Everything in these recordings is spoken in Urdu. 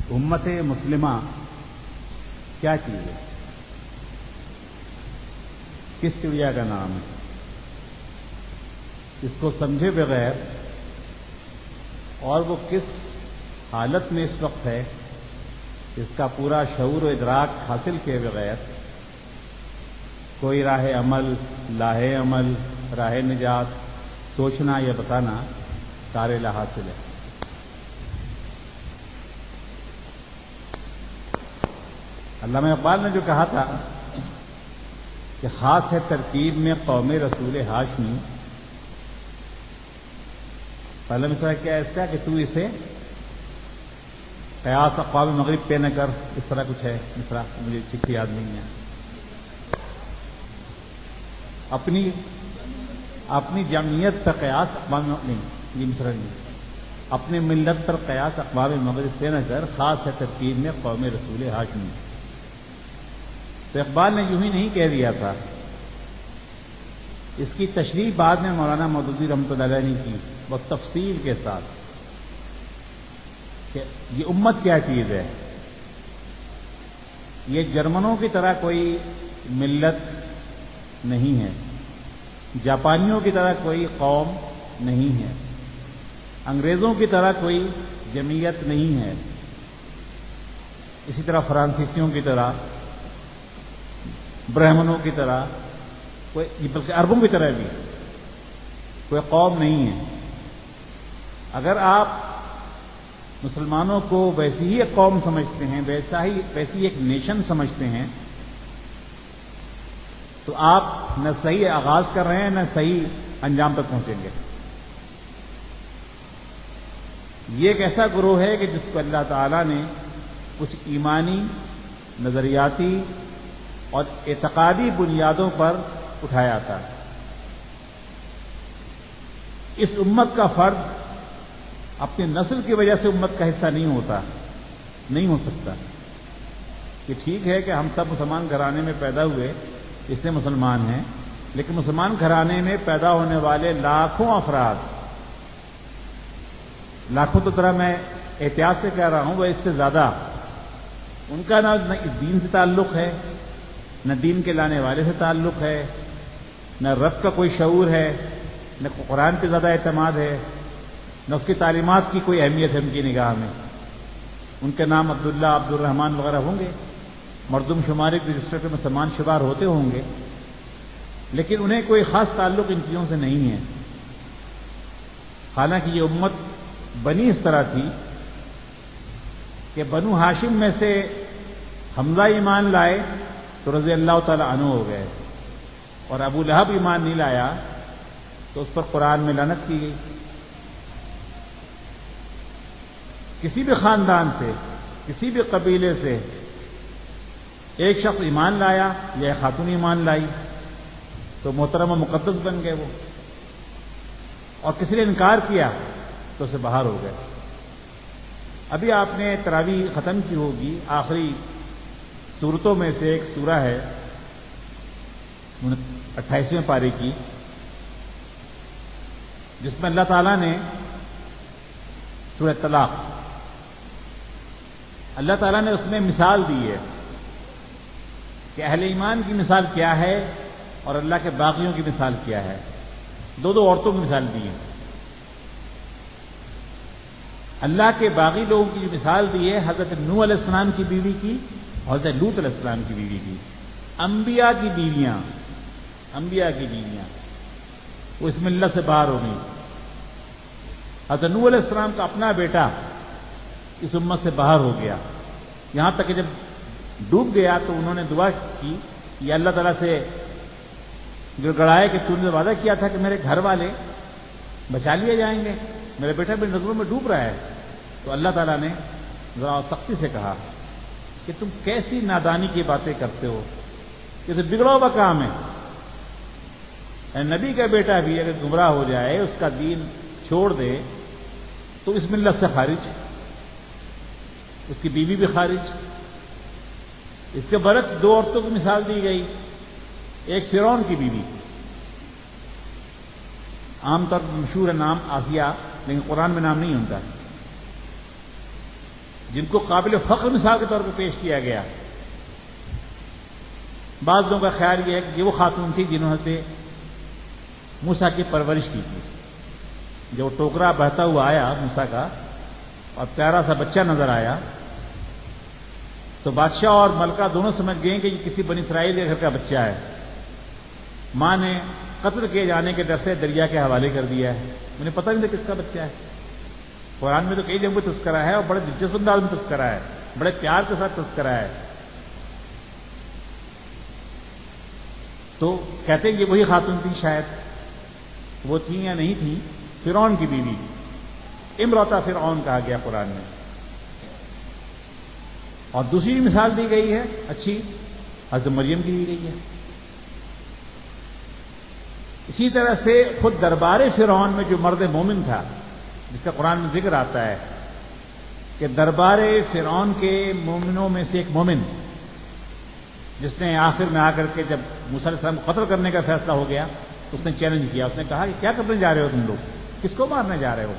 امت مسلمہ کیا چیز ہے؟ کس چڑیا کا نام ہے؟ اس کو سمجھے بغیر اور وہ کس حالت میں اس وقت ہے، اس کا پورا شعور و ادراک حاصل کیے بغیر کوئی راہ عمل، لاہ عمل، راہ نجات سوچنا یا بتانا کار لا حاصل ہے۔ علامہ اقبال نے جو کہا تھا کہ خاص ہے ترکیب میں قوم رسول ہاشمی، پہلا مصرع کیا ہے اس کا کہ تو اسے قیاس اقوام مغرب پہ نہ کر، اس طرح کچھ ہے مصرع، مجھے ٹھیک سے یاد نہیں ہے۔ اپنی جمعیت پر قیاس اقوام نہیں، یہ مصرع نہیں، اپنے ملت پر قیاس اقوام مغرب سے نہ کر، خاص ہے ترکیب میں قوم رسول ہاشمی۔ تو اقبال نے یوں ہی نہیں کہہ دیا تھا، اس کی تشریح بعد میں مولانا مودودی رحمۃ اللہ علیہ نے کی بہت تفصیل کے ساتھ کہ یہ امت کیا چیز ہے۔ یہ جرمنوں کی طرح کوئی ملت نہیں ہے، جاپانیوں کی طرح کوئی قوم نہیں ہے، انگریزوں کی طرح کوئی جمعیت نہیں ہے، اسی طرح فرانسیسیوں کی طرح، برہمنوں کی طرح کوئی، بلکہ عربوں کی طرح بھی کوئی قوم نہیں ہے۔ اگر آپ مسلمانوں کو ویسی ہی ایک قوم سمجھتے ہیں، ویسی ایک نیشن سمجھتے ہیں، تو آپ نہ صحیح آغاز کر رہے ہیں نہ صحیح انجام تک پہنچیں گے۔ یہ ایک ایسا گروہ ہے کہ جس کو اللہ تعالیٰ نے کچھ ایمانی، نظریاتی اور اعتقادی بنیادوں پر اٹھایا تھا۔ اس امت کا فرد اپنی نسل کی وجہ سے امت کا حصہ نہیں ہو سکتا۔ یہ ٹھیک ہے کہ ہم سب مسلمان گھرانے میں پیدا ہوئے اس سے مسلمان ہیں، لیکن مسلمان گھرانے میں پیدا ہونے والے لاکھوں افراد، لاکھوں تو ذرا میں احتیاط سے کہہ رہا ہوں، وہ اس سے زیادہ، ان کا نہ دین سے تعلق ہے، نہ دین کے لانے والے سے تعلق ہے، نہ رب کا کوئی شعور ہے، نہ قرآن پہ زیادہ اعتماد ہے، نہ اس کی تعلیمات کی کوئی اہمیت ہے ان کی نگاہ میں۔ ان کے نام عبداللہ، عبد الرحمن وغیرہ ہوں گے، مردم شماری کے رجسٹر پہ مسلمان شمار ہوتے ہوں گے، لیکن انہیں کوئی خاص تعلق ان چیزوں سے نہیں ہے۔ حالانکہ یہ امت بنی اس طرح تھی کہ بنو ہاشم میں سے حمزہ ایمان لائے تو رضی اللہ تعالی عنہ ہو گئے، اور ابو لہب ایمان نہیں لایا تو اس پر قرآن میں لعنت کی گئی۔ کسی بھی خاندان سے، کسی بھی قبیلے سے ایک شخص ایمان لایا یا ایک خاتون ایمان لائی تو محترم و مقدس بن گئے وہ، اور کسی نے انکار کیا تو اسے باہر ہو گئے۔ ابھی آپ نے تراویح ختم کی ہوگی، آخری سورتوں میں سے ایک سورہ ہے 28ویں پارے کی، جس میں اللہ تعالیٰ نے سورہ طلاق، اللہ تعالیٰ نے اس میں مثال دی ہے کہ اہل ایمان کی مثال کیا ہے اور اللہ کے باغیوں کی مثال کیا ہے۔ دو عورتوں کی مثال دی ہے۔ اللہ کے باغی لوگوں کی جو مثال دی ہے حضرت نوح علیہ السلام کی بیوی کی اور حضرت لوط علیہ السلام کی بیوی کی، انبیاء کی بیویاں وہ اس ملت سے باہر ہو گئی۔ حضرت نوح علیہ السلام کا اپنا بیٹا اس امت سے باہر ہو گیا، یہاں تک کہ جب ڈوب گیا تو انہوں نے دعا کی یا اللہ تعالیٰ سے گڑ گڑائے کہ تو نے وعدہ کیا تھا کہ میرے گھر والے بچا لیے جائیں گے، میرا بیٹا میری نظروں میں ڈوب رہا ہے۔ تو اللہ تعالیٰ نے ذرا سختی سے کہا کہ تم کیسی نادانی کی باتیں کرتے ہو، یہ تو بگڑا ہوا کام ہے۔ نبی کا بیٹا بھی اگر گمراہ ہو جائے، اس کا دین چھوڑ دے تو اس ملت سے خارج، اس کی بیوی بھی خارج۔ اس کے برعکس دو عورتوں کی مثال دی گئی، ایک فرعون کی بیوی، عام طور پر مشہور ہے نام آسیہ، لیکن قرآن میں نام نہیں ہوتا، جن کو قابل فخر مثال کے طور پہ پیش کیا گیا. بعض لوگوں کا خیال یہ ہے کہ یہ وہ خاتون تھی جنہوں نے موسیٰ کی پرورش کی تھی. جب وہ ٹوکرا بہتا ہوا آیا موسیٰ کا اور پیارا سا بچہ نظر آیا تو بادشاہ اور ملکہ دونوں سمجھ گئے کہ یہ کسی بنی اسرائیل کے گھر کا بچہ ہے. ماں نے قتل کیے جانے کے ڈر سے دریا کے حوالے کر دیا ہے. انہیں پتہ نہیں تھا کس کا بچہ ہے. قرآن میں تو کئی جگہوں پہ تذکرہ ہے اور بڑے دلچسپ انداز میں تذکرہ ہے, بڑے پیار کے ساتھ تذکرہ ہے. تو کہتے ہیں کہ وہی خاتون تھی, شاید وہ تھیں یا نہیں تھیں, فرعون کی بیوی, امرأۃ فرعون کہا گیا قرآن میں. اور دوسری مثال دی گئی ہے اچھی, حضرت مریم کی دی گئی ہے. اسی طرح سے خود دربار فرعون میں جو مرد مومن تھا, جس کا قرآن میں ذکر آتا ہے کہ دربار فرعون کے مومنوں میں سے ایک مومن, جس نے آخر میں آ کر کے جب موسیٰ علیہ السلام کو قتل کرنے کا فیصلہ ہو گیا تو اس نے چیلنج کیا. اس نے کہا کہ کیا کرنے جا رہے ہو تم لوگ, کس کو مارنے جا رہے ہو؟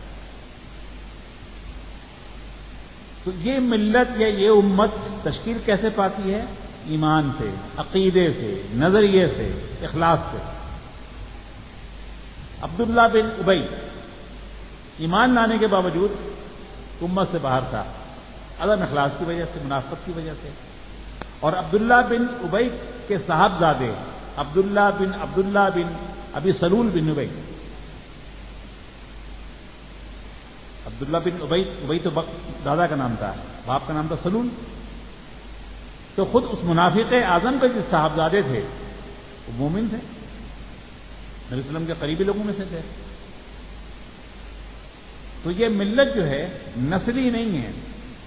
تو یہ ملت یا یہ امت تشکیل کیسے پاتی ہے؟ ایمان سے, عقیدے سے, نظریے سے, اخلاص سے. عبداللہ بن ابی ایمان لانے کے باوجود امت سے باہر تھا, عدم اخلاص کی وجہ سے, منافقت کی وجہ سے. اور عبداللہ بن ابی کے صاحبزادے عبداللہ بن ابی سلول بن ابی, عبداللہ بن ابی تو دادا کا نام تھا, باپ کا نام تھا سلول. تو خود اس منافق اعظم کے جو صاحبزادے تھے وہ مومن تھے, نبی صلی اللہ علیہ وسلم کے قریبی لوگوں میں سے تھے. تو یہ ملت جو ہے نسلی نہیں ہے,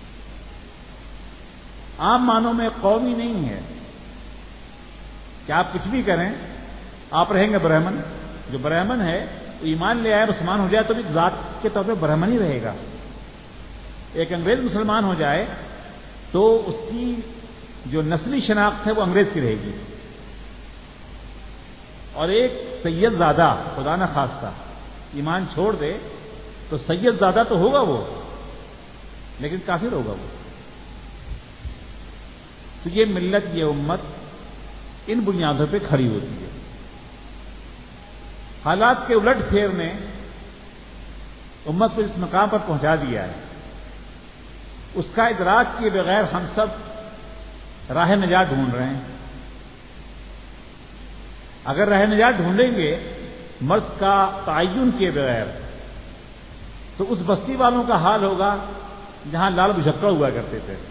عام معنوں میں قومی نہیں ہے کہ آپ کچھ بھی کریں آپ رہیں گے برہمن. جو برہمن ہے وہ ایمان لے آئے, مسلمان ہو جائے تو بھی ذات کے طور پہ برہمن ہی رہے گا. ایک انگریز مسلمان ہو جائے تو اس کی جو نسلی شناخت ہے وہ انگریز کی رہے گی. اور ایک سید زادہ خدا نہ خواستہ ایمان چھوڑ دے تو سید زادہ تو ہوگا وہ, لیکن کافر ہوگا وہ. تو یہ ملت, یہ امت ان بنیادوں پہ کھڑی ہوتی ہے. حالات کے الٹ پھیر نے امت کو اس مقام پر پہنچا دیا ہے. اس کا ادراک کیے بغیر ہم سب راہ نجات ڈھونڈ رہے ہیں. اگر راہ نجات ڈھونڈیں گے مرض کا تعین کیے بغیر تو اس بستی والوں کا حال ہوگا جہاں لال بھجکڑ ہوا کرتے تھے.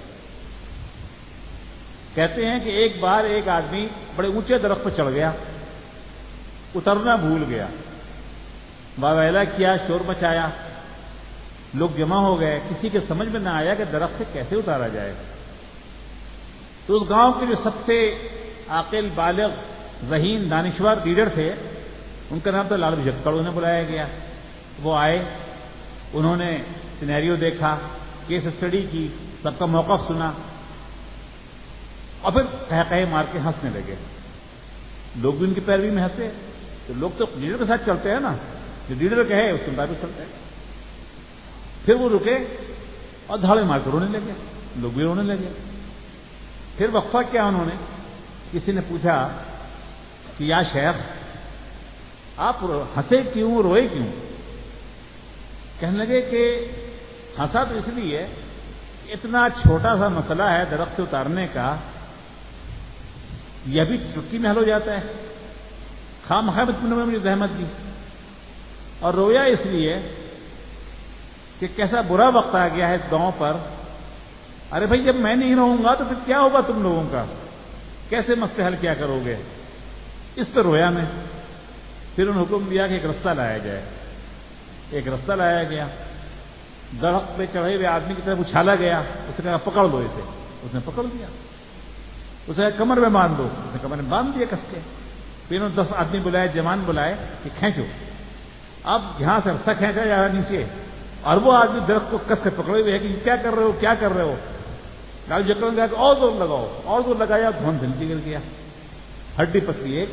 کہتے ہیں کہ ایک بار ایک آدمی بڑے اونچے درخت پر چڑھ گیا, اترنا بھول گیا, واویلا کیا, شور مچایا, لوگ جمع ہو گئے. کسی کے سمجھ میں نہ آیا کہ درخت سے کیسے اتارا جائے. تو اس گاؤں کے جو سب سے عاقل, بالغ, ذہین, دانشور لیڈر تھے, ان کا نام تھا لال بھجکڑ. انہیں بلایا گیا, وہ آئے, انہوں نے سینیریو دیکھا, کیس اسٹڈی کی, سب کا موقف سنا اور پھر کہہ مار کے ہنسنے لگے. لوگ بھی ان کی پیروی میں ہنسے. تو لوگ تو لیڈر کے ساتھ چلتے ہیں نا, جو لیڈر کہے اس کے مطابق چلتے ہیں. پھر وہ رکے اور دھاڑے مار کر رونے لگے, لوگ بھی رونے لگے. پھر وقفہ کیا انہوں نے, کسی نے پوچھا کہ یا شیخ آپ ہنسے کیوں, روئے کیوں؟ کہنے لگے کہ ہنسا تو اس لیے اتنا چھوٹا سا مسئلہ ہے درخت سے اتارنے کا, یہ بھی چٹکی میں حل ہو جاتا ہے, خواہ مخواہ تم نے مجھے زحمت دی. اور رویا اس لیے کہ کیسا برا وقت آ گیا ہے اس گاؤں پر. ارے بھائی جب میں نہیں رہوں گا تو پھر کیا ہوگا تم لوگوں کا, کیسے مسئلے حل کیا کرو گے؟ اس پہ رویا میں. پھر انہوں نے حکم دیا کہ ایک رسہ لایا جائے. ایک رسہ لایا گیا, درخت پہ چڑھے ہوئے آدمی کی طرف اچھالا گیا. اس نے کہا پکڑ لو اسے. اس نے پکڑ لیا. اسے کمر میں باندھ دو. اس نے کمر میں باندھ دیا کس کے. پھر انہوں نے 10 آدمی بلائے, جوان بلائے کہ کھینچو. اب یہاں سے رسہ کھینچا جا رہا نیچے, اور وہ آدمی درخت کو کس کے پکڑے ہوئے ہے کہ کیا کر رہے ہو, کیا کر رہے ہو. لال جکڑ نے کہا اور زور لگاؤ, اور زور لگایا, دھون سے نیچے گر گیا, ہڈی پسلی ایک.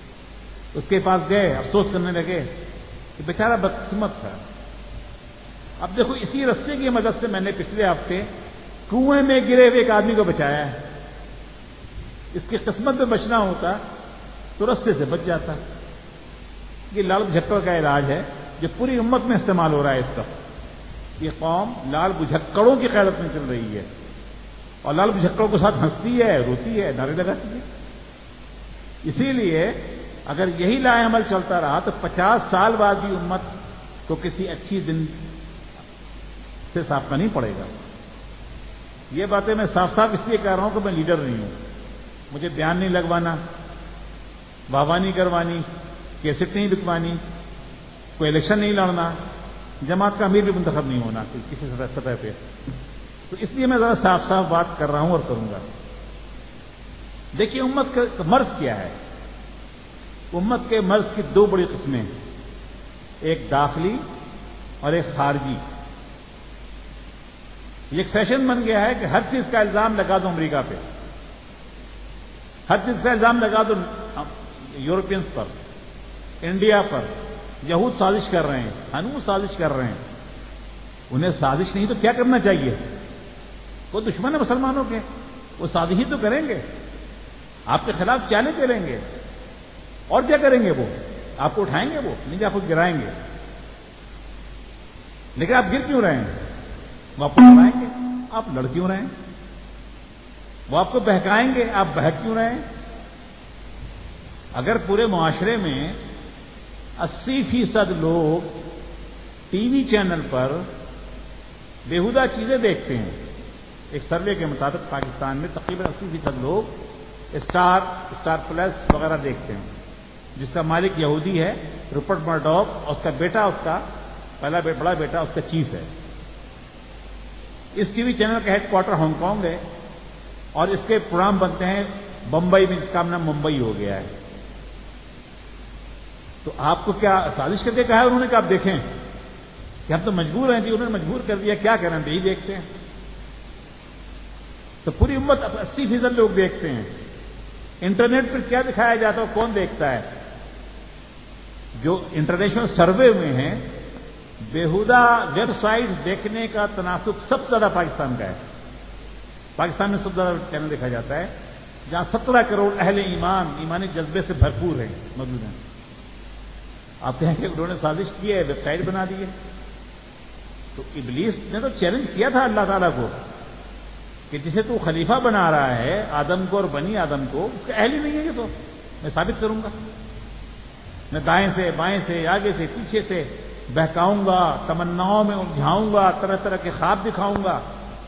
اس کے پاس گئے, افسوس کرنے لگے کہ بیچارہ بدقسمت تھا, اب دیکھو اسی رستے کی مدد سے میں نے پچھلے ہفتے کنویں میں گرے ہوئے ایک آدمی کو بچایا ہے. اس کی قسمت میں بچنا ہوتا تو رستے سے بچ جاتا. یہ لال بھجکڑ کا علاج ہے جو پوری امت میں استعمال ہو رہا ہے اس وقت. یہ قوم لال بھجکڑوں کی قیادت میں چل رہی ہے اور لال بھجکڑوں کے ساتھ ہنستی ہے، روتی ہے، نعرے لگاتی ہے. اسی لیے اگر یہی لا عمل چلتا رہا تو 50 سال بعد بھی امت کو کسی اچھی دن سے سابقہ نہیں پڑے گا. یہ باتیں میں صاف صاف اس لیے کہہ رہا ہوں کہ میں لیڈر نہیں ہوں. مجھے بیان نہیں لگوانا، واہ نہیں کروانی، کیسٹ نہیں بکوانی، کوئی الیکشن نہیں لڑنا، جماعت کا امیر بھی منتخب نہیں ہونا کسی سطح پہ. تو اس لیے میں ذرا صاف صاف بات کر رہا ہوں اور کروں گا. دیکھیے امت کا مرض کیا ہے. امت کے مرض کی دو بڑی قسمیں ہیں، ایک داخلی اور ایک خارجی. یہ ایک فیشن بن گیا ہے کہ ہر چیز کا الزام لگا دو امریکہ پہ، ہر چیز کا الزام لگا دو یورپینز پر، انڈیا پر. یہود سازش کر رہے ہیں، ہنوز سازش کر رہے ہیں. انہیں سازش نہیں تو کیا کرنا چاہیے؟ وہ دشمن ہے مسلمانوں کے، وہ سازش ہی تو کریں گے، آپ کے خلاف چالیں چلیں گے. اور کیا کریں گے؟ وہ آپ کو اٹھائیں گے، وہ نہیں آپ کو گرائیں گے. لیکن آپ گر کیوں رہے ہیں؟ وہ آپ کو لڑائیں گے، آپ لڑ کیوں رہے ہیں؟ وہ آپ کو بہکائیں گے، آپ بہک کیوں رہے ہیں؟ اگر پورے معاشرے میں 80% لوگ ٹی وی چینل پر بیہودہ چیزیں دیکھتے ہیں، ایک سروے کے مطابق پاکستان میں تقریباً 80% لوگ اسٹار پلس وغیرہ دیکھتے ہیں، جس کا مالک یہودی ہے روپرٹ مرڈوک، اور اس کا بیٹا، اس کا پہلا بڑا بیٹا اس کا چیف ہے. اس ٹی وی چینل کا ہیڈ کوارٹر ہانگ کانگ ہے اور اس کے پروگرام بنتے ہیں بمبئی میں، جس کا نام ممبئی ہو گیا ہے. تو آپ کو کیا سازش کر کے کہا ہے انہوں نے کہ آپ دیکھیں کہ ہم تو مجبور ہیں؟ جی انہوں نے مجبور کر دیا، کیا کریں، یہی دیکھتے ہیں. تو پوری امت 80% لوگ دیکھتے ہیں. انٹرنیٹ پر کیا دکھایا جاتا ہے کون دیکھتا ہے؟ جو انٹرنیشنل سروے میں ہیں بیہودہ ویب سائٹ دیکھنے کا تناسب سب سے زیادہ پاکستان کا ہے. پاکستان میں سب سے زیادہ چینل دیکھا جاتا ہے جہاں 17 کروڑ اہل ایمانی جذبے سے بھرپور ہیں موجود ہیں. آپ کہیں کہ انہوں نے سازش کی ہے، ویب سائٹ بنا دی ہے. تو ابلیس نے تو چیلنج کیا تھا اللہ تعالیٰ کو کہ جسے تو خلیفہ بنا رہا ہے آدم کو اور بنی آدم کو، اس کا اہل ہی نہیں ہے. یہ تو میں ثابت کروں گا، میں دائیں سے بائیں سے آگے سے پیچھے سے بہکاؤں گا، تمناؤں میں الجھاؤں گا، طرح طرح کے خواب دکھاؤں گا،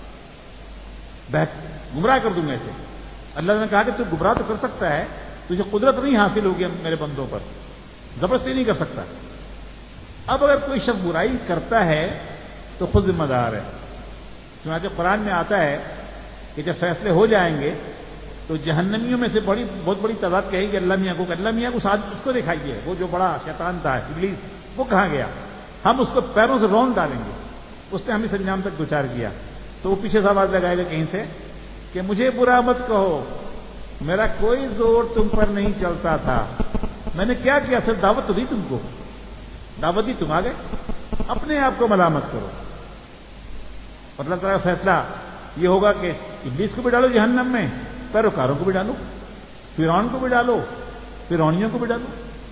گمراہ کر دوں گا اسے. اللہ نے کہا کہ تو گمراہ تو کر سکتا ہے، تجھے قدرت نہیں حاصل ہوگی میرے بندوں پر، زبردستی نہیں کر سکتا. اب اگر کوئی شخص برائی کرتا ہے تو خود ذمہ دار ہے. چنانچہ قرآن میں آتا ہے کہ جب فیصلے ہو جائیں گے تو جہنمیوں میں سے بہت بڑی تعداد کہے گی اللہ میاں کو کہ اللہ میاں کو اس کو دکھائیے، وہ جو بڑا شیطان تھا ابلیس، وہ کہاں گیا؟ ہم اس کو پیروں سے رون ڈالیں گے، اس نے ہمیں سنجام تک دوچار کیا. تو وہ پیچھے سے آواز لگائے گا کہیں سے کہ مجھے برا مت کہو، میرا کوئی زور تم پر نہیں چلتا تھا، میں نے کیا کیا؟ صرف دعوت تو دی تم کو، دعوت دی، تم آ گئے. اپنے آپ کو ملامت کرو. اور اللہ تعالیٰ کا فیصلہ یہ ہوگا کہ ابلیس کو بھی ڈالو جہنم میں، پیروکاروں کو بھی ڈالو، فرعون کو بھی ڈالو، فرعونیوں کو بھی ڈالو.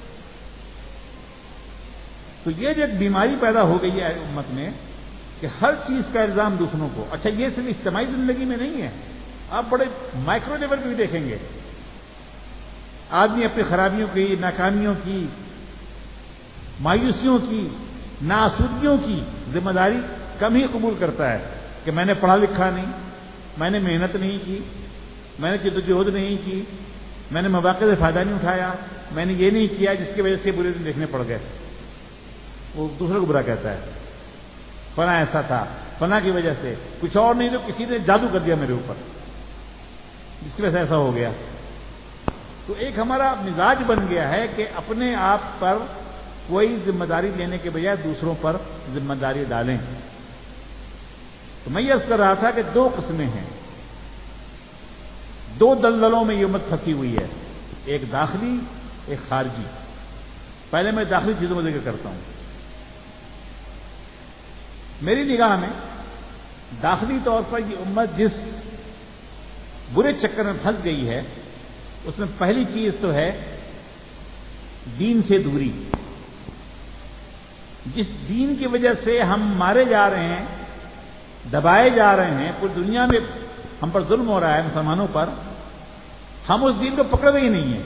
تو یہ جو ایک بیماری پیدا ہو گئی ہے امت میں کہ ہر چیز کا الزام دوسروں کو. اچھا یہ صرف اجتماعی زندگی میں نہیں ہے، آپ بڑے مائکرو لیول پہ بھی دیکھیں گے. آدمی اپنی خرابیوں کی، ناکامیوں کی، مایوسیوں کی، ناآسودگیوں کی ذمہ داری کم ہی قبول کرتا ہے کہ میں نے پڑھا لکھا نہیں، میں نے محنت نہیں کی، میں نے جدوجہد نہیں کی، میں نے مواقع سے فائدہ نہیں اٹھایا، میں نے یہ نہیں کیا جس کی وجہ سے برے دن دیکھنے پڑ گئے. وہ دوسرے کو برا کہتا ہے، فلاں ایسا تھا، فلاں کی وجہ سے، کچھ اور نہیں تو کسی نے جادو کر دیا میرے اوپر جس کی وجہ سے ایسا ہو گیا. تو ایک ہمارا مزاج بن گیا ہے کہ اپنے آپ پر کوئی ذمہ داری لینے کے بجائے دوسروں پر ذمہ داری ڈالیں. تو میں یہ عرض کر رہا تھا کہ دو قسمیں ہیں، دو دلدلوں میں یہ امت پھنسی ہوئی ہے، ایک داخلی، ایک خارجی. پہلے میں داخلی چیزوں کا ذکر کرتا ہوں. میری نگاہ میں داخلی طور پر یہ امت جس برے چکر میں پھنس گئی ہے اس میں پہلی چیز تو ہے دین سے دوری. جس دین کی وجہ سے ہم مارے جا رہے ہیں، دبائے جا رہے ہیں، پوری دنیا میں ہم پر ظلم ہو رہا ہے مسلمانوں پر، ہم اس دین کو پکڑے ہی نہیں ہیں.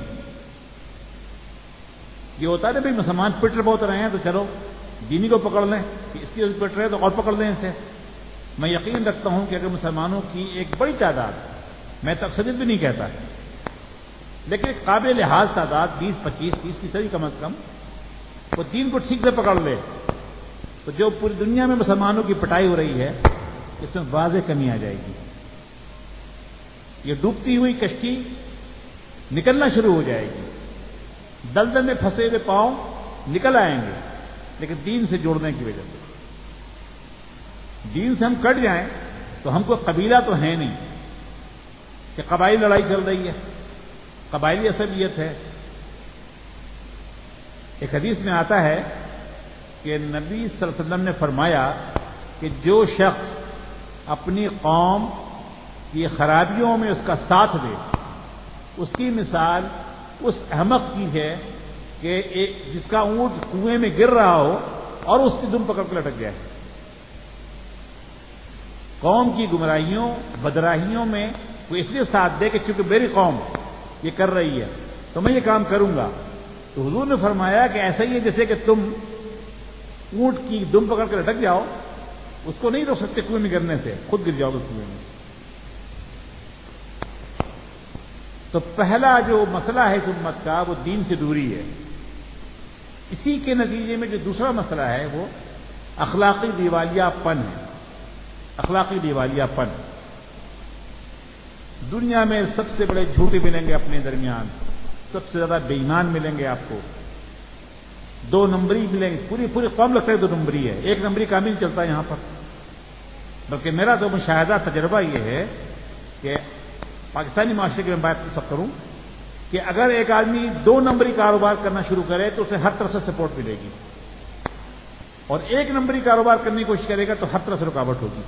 یہ ہوتا ہے نا بھائی مسلمان پٹ بہت رہے ہیں تو چلو دینی کو پکڑ لیں، اس کی پٹ رہے تو اور پکڑ لیں اسے. میں یقین رکھتا ہوں کہ اگر مسلمانوں کی ایک بڑی تعداد، میں تو اکثریت بھی نہیں کہتا، لیکن ایک قابل لحاظ تعداد 20-25-30% کم از کم وہ دین کو ٹھیک سے پکڑ لے تو جو پوری دنیا میں مسلمانوں کی پٹائی ہو رہی ہے اس میں واضح کمی آ جائے گی. یہ ڈوبتی ہوئی کشتی نکلنا شروع ہو جائے گی. دلدل میں پھنسے ہوئے پاؤں نکل آئیں گے، لیکن دین سے جوڑنے کی وجہ سے. دین سے ہم کٹ جائیں تو ہم کو قبیلہ تو ہے نہیں کہ قبائلی لڑائی چل رہی ہے، قبائلی عصبیت ہے. ایک حدیث میں آتا ہے کہ نبی صلی اللہ علیہ وسلم نے فرمایا کہ جو شخص اپنی قوم کی خرابیوں میں اس کا ساتھ دے اس کی مثال اس احمق کی ہے کہ جس کا اونٹ کنویں میں گر رہا ہو اور اس کی دم پکڑ کے لٹک جائے. قوم کی گمراہیوں بدراہیوں میں کوئی اس لیے ساتھ دے کہ چونکہ میری قوم یہ کر رہی ہے تو میں یہ کام کروں گا. تو حضور نے فرمایا کہ ایسا ہی ہے جیسے کہ تم اونٹ کی دم پکڑ کے لٹک جاؤ، اس کو نہیں روک سکتے کنویں میں گرنے سے، خود گر جاؤ گے کنویں میں. تو پہلا جو مسئلہ ہے اس امت کا وہ دین سے دوری ہے. اسی کے نتیجے میں جو دوسرا مسئلہ ہے وہ اخلاقی دیوالیہ پن ہے. اخلاقی دیوالیہ پن. دنیا میں سب سے بڑے جھوٹے ملیں گے اپنے درمیان، سب سے زیادہ بے ایمان ملیں گے آپ کو، 2 نمبری ملیں گے. پوری قوم لگتا ہے 2 نمبری ہے، 1 نمبری کام نہیں چلتا یہاں پر. بلکہ میرا تو مشاہدہ تجربہ یہ ہے کہ پاکستانی معاشرے کی میں بات کر سکتا ہوں کہ اگر ایک آدمی 2 نمبری کاروبار کرنا شروع کرے تو اسے ہر طرف سے سپورٹ ملے گی، اور 1 نمبری کاروبار کرنے کی کوشش کرے گا تو ہر طرف سے رکاوٹ ہوگی.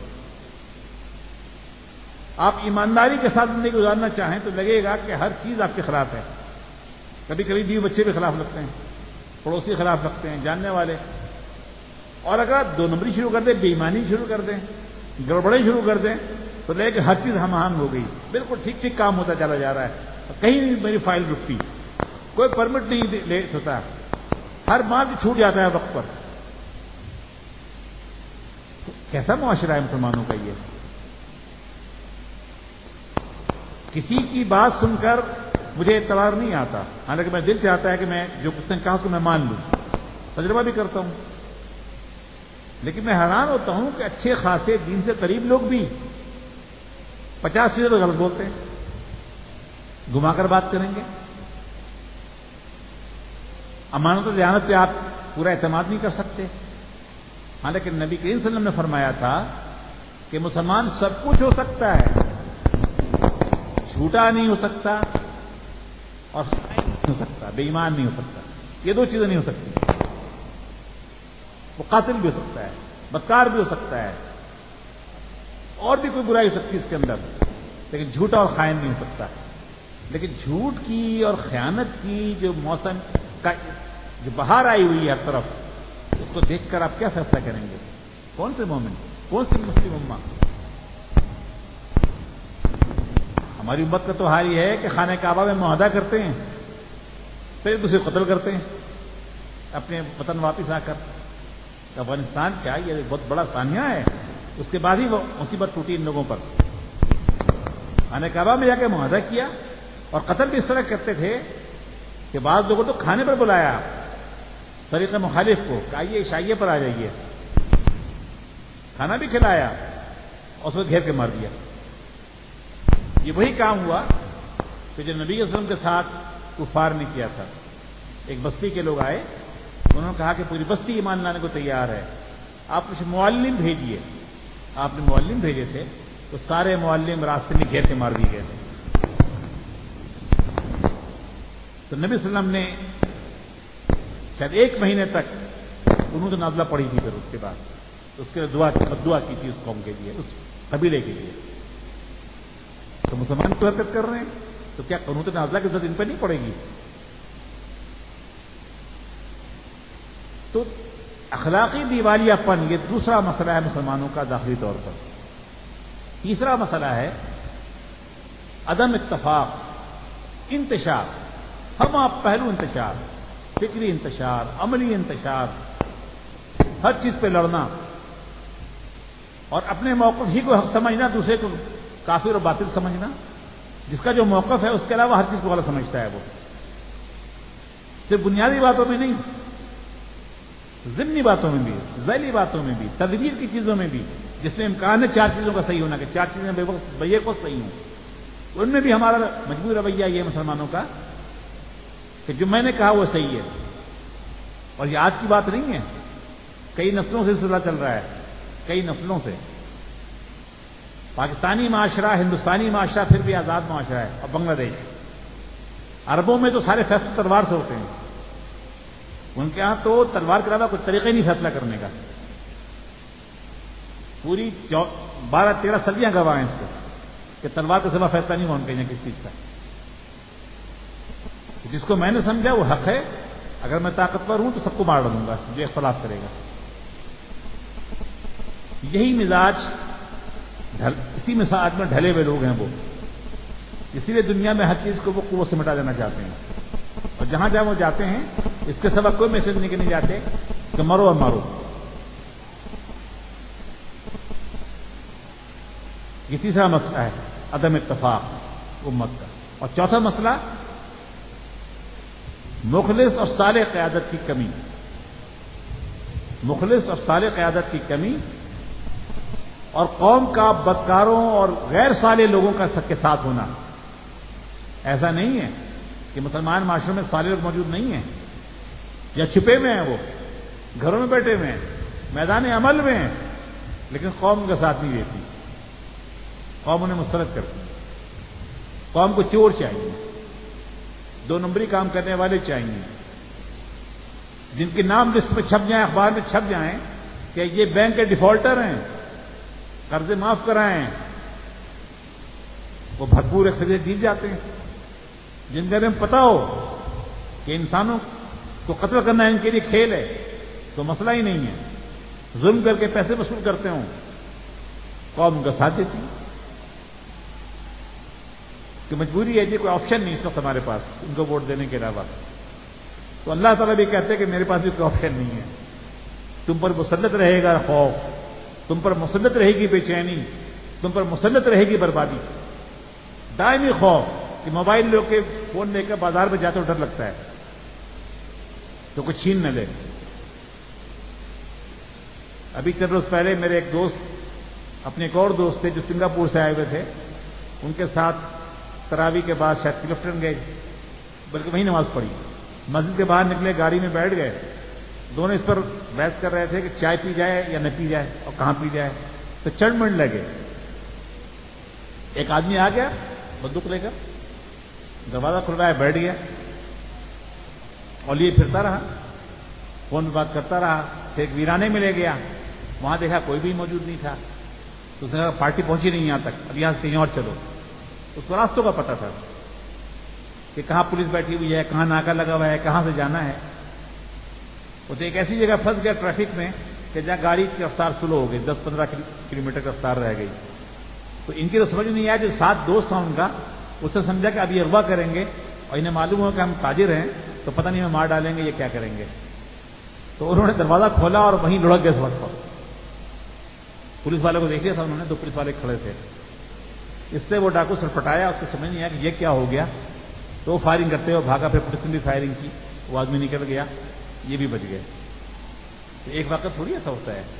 آپ ایمانداری کے ساتھ زندگی گزارنا چاہیں تو لگے گا کہ ہر چیز آپ کے خلاف ہے. کبھی کبھی بیوی بچے بھی خلاف لگتے ہیں، پڑوسی خلاف لگتے ہیں، جاننے والے. اور اگر آپ 2 نمبری شروع کر دیں، بے ایمانی شروع کر دیں، گڑبڑیں شروع کر دیں تو لے کہ ہر چیز ہم آہنگ ہو گئی، بالکل ٹھیک کام ہوتا چلا جا رہا ہے، کہیں نہیں میری فائل رکتی، کوئی پرمٹ نہیں لیٹ ہوتا، ہر ماہ بھی چھوٹ جاتا ہے وقت پر. تو کیسا معاشرہ ہے مسلمانوں کا یہ؟ کسی کی بات سن کر مجھے اعتبار نہیں آتا، حالانکہ میں دل چاہتا ہے کہ میں جو کچھ نے کہا اس کو میں مان لوں، تجربہ بھی کرتا ہوں. لیکن میں حیران ہوتا ہوں کہ اچھے خاصے دین سے قریب لوگ بھی 50% غلط بولتے ہیں، گھما کر بات کریں گے. امانت و دیانت پہ آپ پورا اعتماد نہیں کر سکتے. حالانکہ نبی کریم صلی اللہ علیہ وسلم نے فرمایا تھا کہ مسلمان سب کچھ ہو سکتا ہے، جھوٹا نہیں ہو سکتا اور خائن نہیں ہو سکتا، بے ایمان نہیں ہو سکتا. یہ 2 چیزیں نہیں ہو سکتی. وہ قاتل بھی ہو سکتا ہے، بدکار بھی ہو سکتا ہے، اور بھی کوئی برائی ہو سکتی ہے اس کے اندر، لیکن جھوٹا اور خائن نہیں ہو سکتا. لیکن جھوٹ کی اور خیانت کی جو موسم کا جو بہار آئی ہوئی ہے ہر طرف، اس کو دیکھ کر آپ کیا فیصلہ کریں گے؟ کون سے مومن، کون سی مسلم امہ؟ ہماری امت کا تو حال یہ ہے کہ خانہ کعبہ میں معاہدہ کرتے ہیں، پھر ایک دوسرے قتل کرتے ہیں اپنے وطن واپس آ کر. افغانستان کیا یہ بہت بڑا سانحہ ہے، اس کے بعد ہی وہ مصیبت ٹوٹی ان لوگوں پر. خانہ کعبہ میں جا کے معاہدہ کیا، اور قتل بھی اس طرح کرتے تھے کہ بعض لوگوں تو کھانے پر بلایا طریق مخالف کو کہ آئیے عشائیے پر آ جائیے، کھانا بھی کھلایا اور اس کو گھیر کے مار دیا. یہ وہی کام ہوا کہ جو نبی صلی اللہ علیہ وسلم کے ساتھ کفار نے کیا تھا. ایک بستی کے لوگ آئے، انہوں نے کہا کہ پوری بستی ایمان لانے کو تیار ہے، آپ کچھ معلم بھیجیے. آپ نے معلم بھیجے تھے تو سارے معلم راستے میں گھیر کے مار دیے گئے تھے. تو نبی صلی اللہ علیہ وسلم نے شاید 1 مہینے تک قنوت نازلہ پڑھی تھی. پھر اس کے بعد اس کے لیے دعا کی تھی اس قوم کے لیے، اس قبیلے کے لیے. تو مسلمان کو حرکت کر رہے ہیں تو کیا قنوت نازلہ کی ضرورت ان پہ نہیں پڑے گی؟ تو اخلاقی دیوالیہ پن یہ دوسرا مسئلہ ہے مسلمانوں کا داخلی طور پر. تیسرا مسئلہ ہے عدم اتفاق، انتشار، ہم آپ پہلو انتشار، فکری انتشار، عملی انتشار، ہر چیز پہ لڑنا اور اپنے موقف ہی کو حق سمجھنا، دوسرے کو کافر اور باطل سمجھنا. جس کا جو موقف ہے اس کے علاوہ ہر چیز کو غلط سمجھتا ہے. وہ صرف بنیادی باتوں میں نہیں، ضمنی باتوں میں بھی، ذیلی باتوں میں بھی، تدبیر کی چیزوں میں بھی، جس میں امکان ہے چار چیزوں کا صحیح ہونا کہ چار چیزیں بیک وقت صحیح ہوں، ان میں بھی ہمارا مجبور رویہ یہ مسلمانوں کا کہ جو میں نے کہا وہ صحیح ہے. اور یہ آج کی بات نہیں ہے، کئی نسلوں سے سلسلہ چل رہا ہے، کئی نسلوں سے. پاکستانی معاشرہ، ہندوستانی معاشرہ پھر بھی آزاد معاشرہ ہے، اور بنگلہ دیش، عربوں میں تو سارے فیصلے تلوار سے ہوتے ہیں. ان کے ہاں تو تلوار کے علاوہ کوئی طریقہ ہی نہیں فیصلہ کرنے کا. پوری 12-13 صدیاں گواہ ہیں اس کو کہ تلوار کے سوا فیصلہ نہیں ہونا چاہیے کس چیز کا. جس کو میں نے سمجھا وہ حق ہے، اگر میں طاقتور ہوں تو سب کو مار ڈالوں گا جو اختلاف کرے گا. یہی مزاج اسی مزاج میں ڈھلے ہوئے لوگ ہیں وہ. اسی لیے دنیا میں ہر چیز کو وہ قوت سے مٹا دینا چاہتے ہیں، اور جہاں جہاں وہ جاتے ہیں اس کے سبب کوئی میسج نہیں جاتے کہ مرو اور مارو. یہ تیسرا مسئلہ ہے عدم اتفاق امت کا. اور چوتھا مسئلہ مخلص اور صالح قیادت کی کمی. مخلص اور صالح قیادت کی کمی اور قوم کا بدکاروں اور غیر صالح لوگوں کا سب کے ساتھ ہونا. ایسا نہیں ہے کہ مسلمان معاشرے میں صالح لوگ موجود نہیں ہیں، یا چھپے ہوئے ہیں، وہ گھروں میں بیٹھے ہوئے ہیں، میدان عمل میں ہیں، لیکن قوم کا ساتھ نہیں دیتی، قوم انہیں مسترد کرتی. قوم کو چور چاہیے، 2 نمبری کام کرنے والے چاہیے، جن کے نام لسٹ میں چھپ جائیں، اخبار میں چھپ جائیں کہ یہ بینک کے ڈیفالٹر ہیں، قرضے معاف کرائیں. وہ بھرپور اکثریت جیت جاتے ہیں. جن کے بارے میں پتا ہو کہ انسانوں کو قتل کرنا ان کے لیے کھیل ہے تو مسئلہ ہی نہیں ہے، ظلم کر کے پیسے وصول کرتے ہوں، قوم ان کا ساتھ دیتی. کہ مجبوری ہے جی، کوئی آپشن نہیں اس وقت ہمارے پاس ان کو ووٹ دینے کے علاوہ. تو اللہ تعالیٰ بھی کہتے ہیں کہ میرے پاس بھی کوئی آپشن نہیں ہے. تم پر مسلط رہے گا خوف، تم پر مسلط رہے گی بے چینی، تم پر مسلط رہے گی بربادی. دائمی خوف کہ موبائل لے کے فون لے کر بازار میں جاتے ڈر لگتا ہے تو کوئی چھین نہ لے. ابھی چند روز پہلے میرے ایک دوست، اپنے ایک اور دوست تھے جو سنگاپور سے آئے ہوئے تھے، ان کے ساتھ تراویح کے بعد شاید کلفٹن گئے، بلکہ وہیں نماز پڑھی. مسجد کے باہر نکلے، گاڑی میں بیٹھ گئے، دونوں اس پر بحث کر رہے تھے کہ چائے پی جائے یا نہ پی جائے اور کہاں پی جائے. تو چڑ مڑ لگے. ایک آدمی آ گیا بندوق لے کر، دروازہ کھل رہا ہے، بیٹھ گیا اور لیے پھرتا رہا، فون پہ بات کرتا رہا. پھر ایک ویرانے میں لے گیا، وہاں دیکھا کوئی بھی موجود نہیں تھا. تو اس نے کہا پارٹی پہنچی نہیں یہاں تک، اب یہاں سے کہیں اور چلو. اس کو راستوں کا پتہ تھا کہ کہاں پولیس بیٹھی ہوئی ہے، کہاں ناکا لگا ہوا ہے، کہاں سے جانا ہے. وہ تو ایک ایسی جگہ پھنس گیا ٹریفک میں کہ جہاں گاڑی کی رفتار سلو ہو گئی، 10-15 کلومیٹر کی رفتار رہ گئی. تو ان کی تو سمجھ نہیں آیا، جو 7 دوست تھا ان کا، اس نے سمجھا کہ اب یہ اغوا کریں گے اور انہیں معلوم ہو کہ ہم تاجر ہیں تو پتہ نہیں ہمیں مار ڈالیں گے، یہ کیا کریں گے. تو انہوں نے دروازہ کھولا اور وہیں لڑک گئے اس وقت پر. پولیس والے کو دیکھ لیا تھا انہوں نے، 2 پولیس والے کھڑے تھے. اس سے وہ ڈاکو سرپٹایا، اس کو سمجھ نہیں آیا کہ یہ کیا ہو گیا. تو وہ فائرنگ کرتے ہوئے بھاگا، پھر پولیس نے بھی فائرنگ کی، وہ آدمی نکل گیا، یہ بھی بچ گئے. تو ایک واقعہ تھوڑی ایسا ہوتا ہے.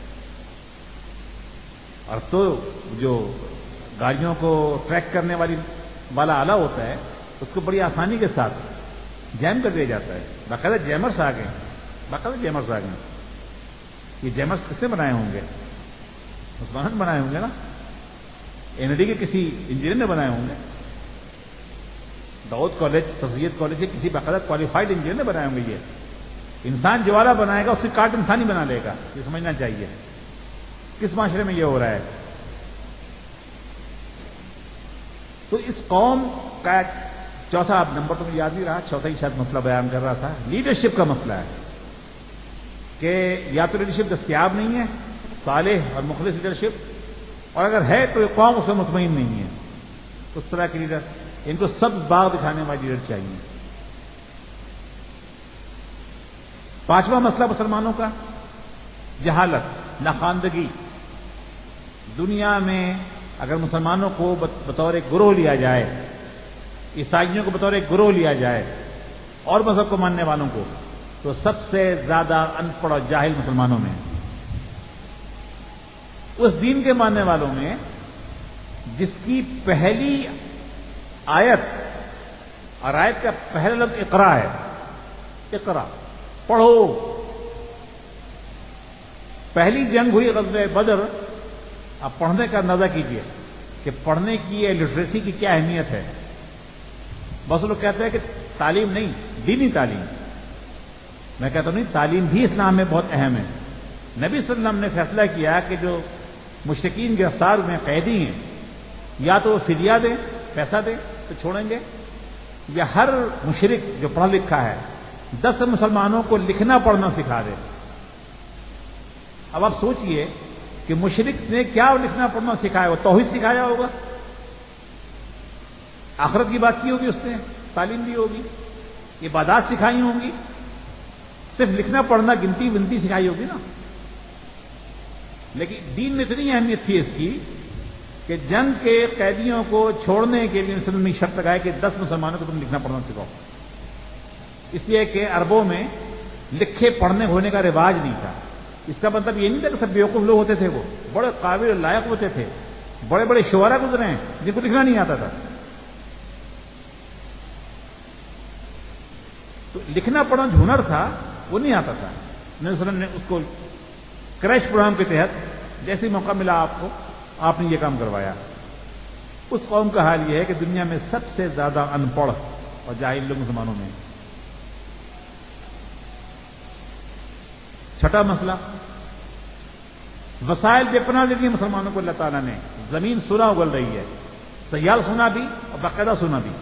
اور تو جو گاڑیوں کو ٹریک کرنے والا آلہ ہوتا ہے اس کو بڑی آسانی کے ساتھ جیم کر دیا جاتا ہے. باقاعدہ جیمرس آ گئے. یہ جیمرس کس نے بنائے ہوں گے؟ مسلمان بنائے ہوں گے نا، این ڈی کے کسی انجینئر نے بنائے ہوں گے، داؤد کالج، سید کالج کے کسی باقاعدہ کوالیفائڈ انجینئر نے بنائے ہوں گے. یہ انسان جو والا بنائے گا اس سے کاٹ انسان ہی بنا لے گا، یہ سمجھنا چاہیے. کس معاشرے میں یہ ہو رہا ہے؟ تو اس قوم کا چوتھا نمبر تو مجھے یاد نہیں رہا، چوتھا ہی شاید مسئلہ بیان کر رہا تھا، لیڈرشپ کا مسئلہ ہے کہ یا تو لیڈرشپ دستیاب نہیں ہے، صالح اور مخلص لیڈرشپ، اور اگر ہے تو یہ قوم اس میں مطمئن نہیں ہے۔ اس طرح کے لیڈر، ان کو سبز باغ دکھانے والے لیڈر چاہیے۔ پانچواں مسئلہ مسلمانوں کا جہالت، ناخواندگی۔ دنیا میں اگر مسلمانوں کو بطور ایک گروہ لیا جائے، عیسائیوں کو بطور ایک گروہ لیا جائے اور مذہب کو ماننے والوں کو، تو سب سے زیادہ ان پڑھ اور جاہل مسلمانوں میں، اس دین کے ماننے والوں میں جس کی پہلی آیت اور آیت کا پہلا لفظ اقرا ہے، اقرا پڑھو۔ پہلی جنگ ہوئی غزوہ بدر، آپ پڑھنے کا اندازہ کیجئے کہ پڑھنے کی یہ لٹریسی کی کیا اہمیت ہے۔ بس لوگ کہتے ہیں کہ تعلیم نہیں، دینی تعلیم۔ میں کہتا ہوں نہیں، تعلیم بھی اسلام میں بہت اہم ہے۔ نبی صلی اللہ علیہ وسلم نے فیصلہ کیا کہ جو مشرکین گرفتار ہوئے قیدی ہیں، یا تو وہ فدیہ دیں، پیسہ دیں تو چھوڑیں گے، یا ہر مشرک جو پڑھا لکھا ہے 10 مسلمانوں کو لکھنا پڑھنا سکھا دے۔ اب آپ سوچئے کہ مشرک نے کیا لکھنا پڑھنا سکھایا؟ وہ توحید سکھایا ہوگا، آخرت کی بات کی ہوگی، اس نے تعلیم دی ہوگی، عبادات سکھائی ہوں گی، صرف لکھنا پڑھنا گنتی ونتی سکھائی ہوگی نا۔ لیکن دین میں اتنی اہمیت تھی اس کی کہ جنگ کے قیدیوں کو چھوڑنے کے لیے مسلم نے شرط لگایا کہ 10 مسلمانوں کو تم لکھنا پڑھنا سکھاؤ، اس لیے کہ عربوں میں لکھے پڑھنے ہونے کا رواج نہیں تھا۔ اس کا مطلب یہ نہیں تھا کہ سب بیوقوف لوگ ہوتے تھے، وہ بڑے قابل اور لائق ہوتے تھے، بڑے بڑے شعراء گزرے ہیں جن کو لکھنا نہیں آتا تھا۔ تو لکھنا پڑھنا جو ہنر تھا وہ نہیں آتا تھا۔ نبی صلی اللہ علیہ وسلم نے اس کو کریش پروگرام کے تحت جیسے موقع ملا آپ نے یہ کام کروایا۔ اس قوم کا حال یہ ہے کہ دنیا میں سب سے زیادہ ان پڑھ اور جاہل لوگ مسلمانوں میں۔ چھٹا مسئلہ، وسائل بے پناہ دے دیے مسلمانوں کو اللہ تعالیٰ نے۔ زمین سونا اگل رہی ہے، سیال سونا بھی اور باقاعدہ سونا بھی۔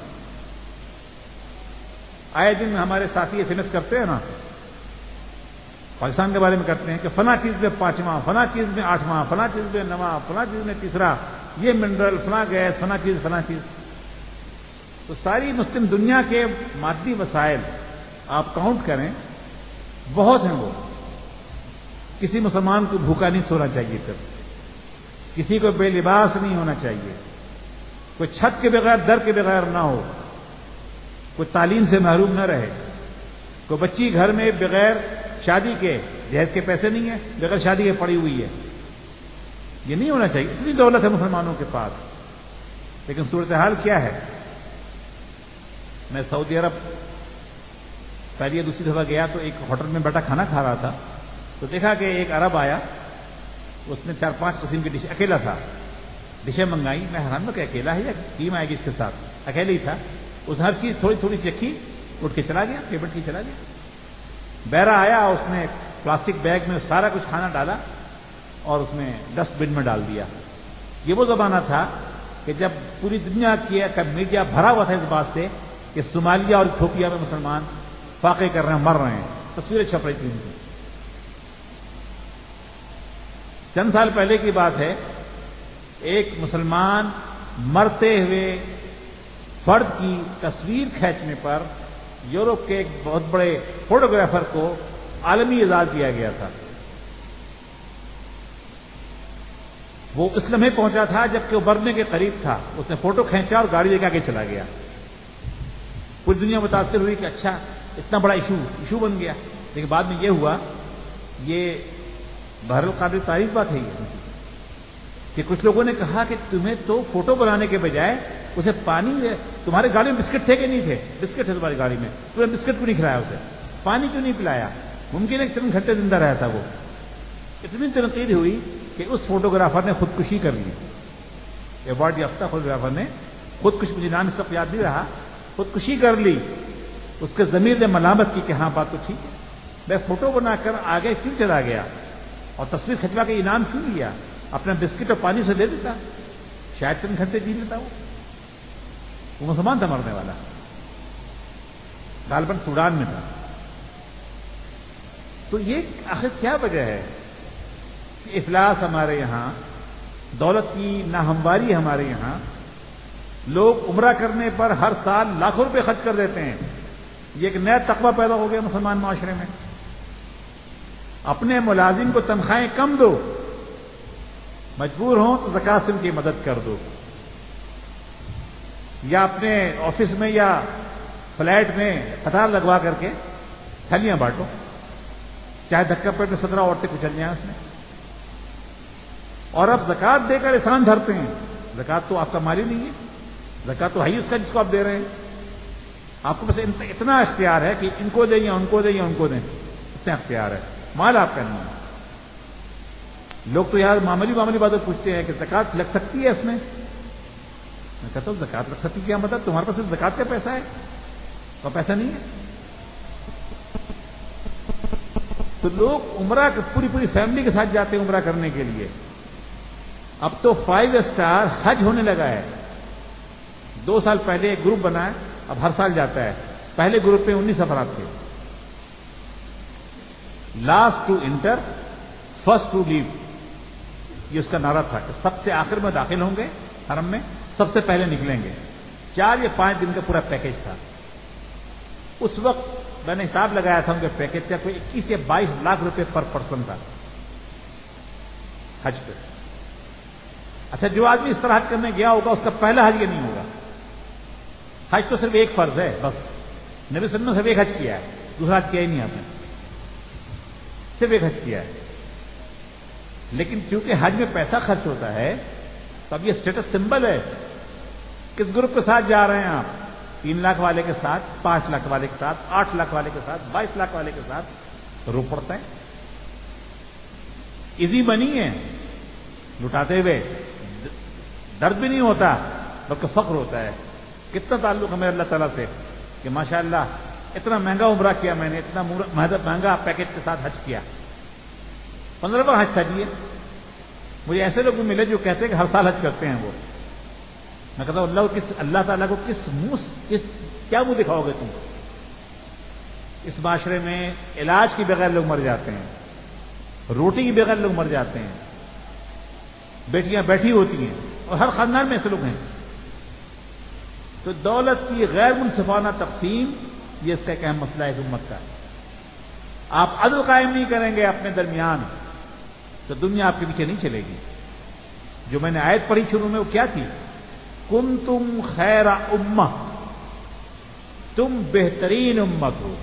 آئے دن ہمارے ساتھی ایس ایم ایس کرتے ہیں نا، پاکستان کے بارے میں کرتے ہیں کہ فلاں چیز میں 5واں، فلاں چیز میں 8واں، فلاں چیز میں 9واں، فلاں چیز میں 3، یہ منرل، فلاں گیس، فلاں چیز، فلاں چیز۔ تو ساری مسلم دنیا کے مادی وسائل آپ کاؤنٹ کریں، بہت ہیں وہ۔ کسی مسلمان کو بھوکا نہیں سونا چاہیے، پھر کسی کو بے لباس نہیں ہونا چاہیے، کوئی چھت کے بغیر، در کے بغیر نہ ہو، کوئی تعلیم سے محروم نہ رہے، کوئی بچی گھر میں بغیر شادی کے، جہیز کے پیسے نہیں ہیں، بغیر شادی کے پڑی ہوئی ہے، یہ نہیں ہونا چاہیے۔ اتنی دولت ہے مسلمانوں کے پاس، لیکن صورتحال کیا ہے؟ میں سعودی عرب پہلی یا دوسری دفعہ گیا تو ایک ہوٹل میں بیٹھا کھانا کھا رہا تھا، تو دیکھا کہ ایک عرب آیا، اس نے 4-5 قسم کی ڈش، اکیلا تھا، ڈشیں منگائی۔ میں حیران ہوں کہ اکیلا ہے یا ٹیم آئے گی اس کے ساتھ؟ اکیلے ہی تھا۔ اس نے ہر چیز تھوڑی تھوڑی چکھی، اٹھ کے چلا گیا، پیمنٹ کی چلا گیا۔ بیرا آیا، اس نے پلاسٹک بیگ میں سارا کچھ کھانا ڈالا اور اس میں ڈسٹ بن میں ڈال دیا۔ یہ وہ زمانہ تھا کہ جب پوری دنیا کا میڈیا بھرا ہوا تھا اس بات سے کہ صومالیہ اور ایتھوپیا میں مسلمان فاقے کر رہے ہیں، مر رہے ہیں، تصویریں چھپ رہی تھیں ان کی۔ چند سال پہلے کی بات ہے، ایک مسلمان مرتے ہوئے فرد کی تصویر کھینچنے پر یورپ کے ایک بہت بڑے فوٹوگرافر کو عالمی اعزاز دیا گیا تھا۔ وہ اس لمحے پہنچا تھا جبکہ وہ مرنے کے قریب تھا، اس نے فوٹو کھینچا اور گاڑی لے کے آگے چلا گیا۔ پوری دنیا متاثر ہوئی کہ اچھا اتنا بڑا ایشو بن گیا، لیکن بعد میں یہ ہوا، یہ بہرحال قابل تعریف بات ہے یہ کہ کچھ لوگوں نے کہا کہ تمہیں تو فوٹو بنانے کے بجائے اسے پانی، تمہارے گاڑی میں بسکٹ تھے کہ نہیں تھے؟ بسکٹ ہے تمہاری گاڑی میں، تم نے بسکٹ کیوں نہیں کھلایا اسے؟ پانی کیوں نہیں پلایا؟ ممکن ہے کہ 3 گھنٹے زندہ رہا تھا وہ۔ اتنی تنقید ہوئی کہ اس فوٹوگرافر نے خودکشی کر لی۔ ایوارڈ یافتہ فوٹوگرافر نے خودکشی، مجھے نام اس وقت یاد نہیں رہا، خودکشی کر لی۔ اس کے ضمیر نے ملامت کی کہ ہاں بات تو ٹھیک ہے، میں فوٹو بنا کر آگے کیوں چلا گیا اور تصویر کھنچوا کے انعام کیوں لیا؟ اپنا بسکٹ اور پانی سے دے دیتا، شاید چند گھنٹے جی لیتا وہ مسلمان تھا مرنے والا، غالباً سوڈان میں تھا۔ تو یہ آخر کیا وجہ ہے کہ افلاس ہمارے یہاں، دولت کی ناہمواری ہمارے یہاں، لوگ عمرہ کرنے پر ہر سال لاکھوں روپے خرچ کر دیتے ہیں۔ یہ ایک نیا تقویٰ پیدا ہو گیا مسلمان معاشرے میں۔ اپنے ملازم کو تنخواہیں کم دو، مجبور ہوں تو زکوٰۃ سے ان کی مدد کر دو، یا اپنے آفس میں یا فلیٹ میں قطار لگوا کر کے تھیلیاں بانٹو، چاہے دھکا پیٹ میں 17 عورتیں کچل جائیں اس میں۔ اور اب زکوٰۃ دے کر احسان دھرتے ہیں۔ زکوٰۃ تو آپ کا مال ہی نہیں ہے، زکوٰۃ تو ہے ہی اس کا جس کو آپ دے رہے ہیں۔ آپ کو بس اتنا اختیار ہے کہ ان کو دیں یا ان کو دیں یا ان کو دیں، اتنا اختیار ہے، مال آپ کا نہیں ہے۔ لوگ تو یار معمولی باتیں پوچھتے ہیں کہ زکوٰۃ لگ سکتی ہے اس میں کہتا ہوں زکوٰۃ لگ سکتی کیا مطلب؟ تمہارے پاس صرف زکوٰۃ کا پیسہ ہے اور پیسہ نہیں ہے؟ تو لوگ عمرہ پوری فیملی کے ساتھ جاتے ہیں عمرہ کرنے کے لیے۔ اب تو 5 اسٹار حج ہونے لگا ہے۔ 2 سال پہلے ایک گروپ بنا ہے، اب ہر سال جاتا ہے۔ پہلے گروپ میں 19 افراد تھے، last to enter first to leave, یہ اس کا نعرہ تھا کہ سب سے آخر میں داخل ہوں گے حرم میں، سب سے پہلے نکلیں گے۔ 4 یا 5 دن کا پورا پیکج تھا۔ اس وقت میں نے حساب لگایا تھا ان کے پیکج کا، کوئی 21 یا 22 لاکھ روپے پر پرسن تھا حج پہ۔ اچھا، جو آدمی اس طرح حج کرنے گیا ہوگا اس کا پہلا حج یہ نہیں ہوگا۔ حج تو صرف ایک فرض ہے بس، نبی صلی اللہ علیہ وسلم نے صرف ایک حج کیا ہے، دوسرا حج کیا ہی نہیں آپ نے، صرف ایک حج کیا ہے۔ لیکن چونکہ حج میں پیسہ خرچ ہوتا ہے تو اب یہ اسٹیٹس سمبل ہے۔ کس گروپ کے ساتھ جا رہے ہیں آپ؟ 3 لاکھ والے کے ساتھ، 5 لاکھ والے کے ساتھ، 8 لاکھ والے کے ساتھ، 22 لاکھ والے کے ساتھ، رو پڑتا ہے۔ ایزی بنی ہے، لٹاتے ہوئے درد بھی نہیں ہوتا بلکہ فخر ہوتا ہے۔ کتنا تعلق ہے میرے اللہ تعالیٰ سے کہ ماشاءاللہ اتنا مہنگا عمرہ کیا میں نے، اتنا مہنگا پیکج کے ساتھ حج کیا۔ 15واں حج تھا جی۔ مجھے ایسے لوگ بھی ملے جو کہتے ہیں کہ ہر سال حج کرتے ہیں وہ۔ میں کہتا ہوں اللہ تعالیٰ کو کیا منہ دکھاؤ گے تم؟ اس معاشرے میں علاج کے بغیر لوگ مر جاتے ہیں، روٹی کے بغیر لوگ مر جاتے ہیں، بیٹیاں بیٹھی ہوتی ہیں، اور ہر خاندان میں ایسے لوگ ہیں۔ تو دولت کی غیر منصفانہ تقسیم یہ اس کا ایک اہم مسئلہ ہے امت کا۔ آپ عدل قائم نہیں کریں گے اپنے درمیان تو دنیا آپ کے پیچھے نہیں چلے گی۔ جو میں نے آیت پڑھی شروع میں وہ کیا تھی؟ کنتم خیر امہ، تم بہترین امت ہو،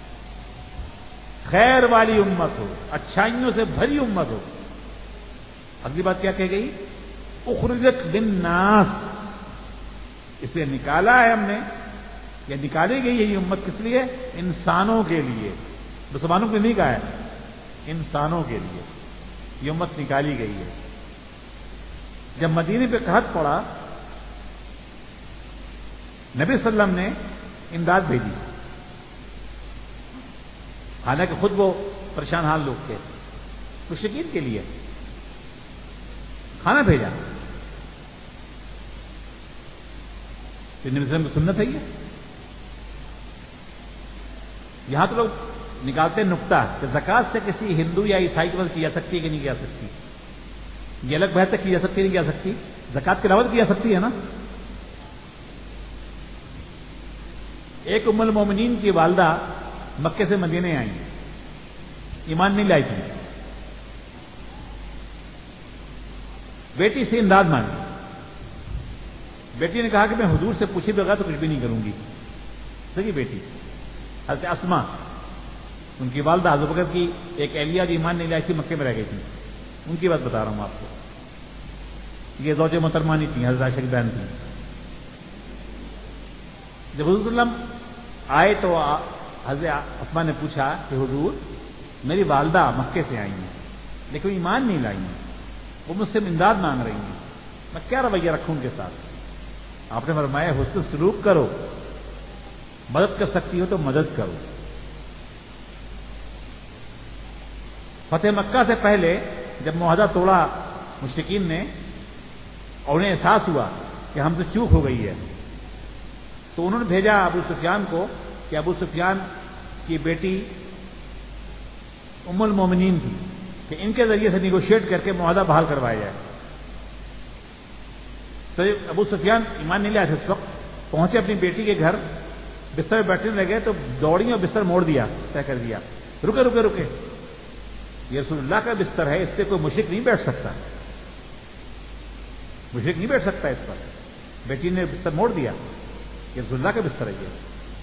خیر والی امت ہو، اچھائیوں سے بھری امت ہو۔ اگلی بات کیا کہی گئی؟ اخرجت للناس، اس لیے نکالا ہے ہم نے، یا نکالی گئی ہے یہ امت کس لیے؟ انسانوں کے لیے، مسلمانوں کے نہیں کہا ہے، انسانوں کے لیے یہ امت نکالی گئی ہے۔ جب مدینے پہ قحط پڑا، نبی صلی اللہ علیہ وسلم نے امداد بھیجی، حالانکہ خود وہ پریشان حال لوگ تھے، مشرکین کے لیے کھانا بھیجا۔ تو نبی صلی اللہ علیہ وسلم کی سنت ہے یہ۔ یہاں تو لوگ نکالتے نکتہ کہ زکوٰۃ سے کسی ہندو یا عیسائی کی مدد کی جا سکتی ہے کہ نہیں کی جا سکتی، یہ الگ بحث ہے، کی جا سکتی نہیں کی جا سکتی، زکوٰۃ کے علاوہ کی جا سکتی ہے نا۔ ایک ام المومنین کی والدہ مکے سے مدینے آئی، ایمان نہیں لائی تھی، بیٹی سے امداد مانگی۔ بیٹی نے کہا کہ میں حضور سے پوچھے بغیر تو کچھ بھی نہیں کروں گی۔ صحیح بیٹی حضرت اسما، ان کی والدہ حضرت بکر کی ایک اہلیہ جو ایمان نہیں لائی تھی، مکے میں رہ گئی تھی، ان کی بات بتا رہا ہوں آپ کو۔ یہ زوج محترمہ نہیں تھیں، حضرت عائشہ کی بہن تھیں۔ جب حضور صلی اللہ علیہ وسلم آئے تو حضرت اسما نے پوچھا کہ حضور میری والدہ مکے سے آئی ہیں لیکن ایمان نہیں لائی ہیں، وہ مجھ سے امداد مانگ رہی ہیں، میں کیا رویہ رکھوں ان کے ساتھ؟ آپ نے فرمایا حسن سلوک کرو، مدد کر سکتی ہو تو مدد کرو۔ فتح مکہ سے پہلے جب معاہدہ توڑا مشرکین نے اور انہیں احساس ہوا کہ ہم سے چوک ہو گئی ہے، تو انہوں نے بھیجا ابو سفیان کو کہ ابو سفیان کی بیٹی ام المومنین تھی کہ ان کے ذریعے سے نیگوشیٹ کر کے معاہدہ بحال کروایا جائے۔ تو ابو سفیان ایمان نہیں لائے تھے اس وقت، پہنچے اپنی بیٹی کے گھر، بستر میں بیٹھنے لگے تو دوڑی اور بستر موڑ دیا، طے کر دیا، رکے رکے رکے، یہ رسول اللہ کا بستر ہے، اس پہ کوئی مشرک نہیں بیٹھ سکتا، مشرک نہیں بیٹھ سکتا اس پر۔ بیٹی نے بستر موڑ دیا، یہ رسول اللہ کا بستر ہے یہ۔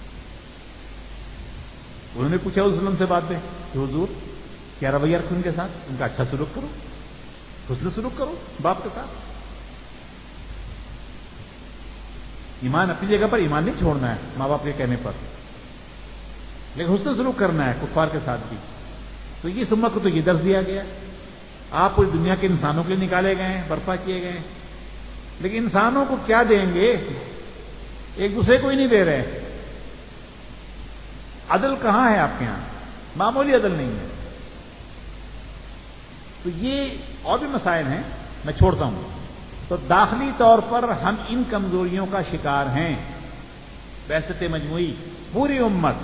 انہوں نے پوچھا حضور سے بعد میں کہ حضور کیا رویہ رکھوں ان کے ساتھ؟ ان کا اچھا سلوک کرو، حسن سلوک کرو باپ کے ساتھ۔ ایمان اپنی جگہ پر ایمان نہیں چھوڑنا ہے ماں باپ کے کہنے پر، لیکن حسن سلوک کرنا ہے کفار کے ساتھ بھی۔ تو یہ امت کو تو یہ درس دیا گیا، آپ پوری دنیا کے انسانوں کے لیے نکالے گئے ہیں، برپا کیے گئے ہیں، لیکن انسانوں کو کیا دیں گے؟ ایک دوسرے کو ہی نہیں دے رہے۔ عدل کہاں ہے آپ کے یہاں؟ معمولی عدل نہیں ہے۔ تو یہ اور بھی مسائل ہیں، میں چھوڑتا ہوں۔ تو داخلی طور پر ہم ان کمزوریوں کا شکار ہیں، بعثت مجموعی پوری امت۔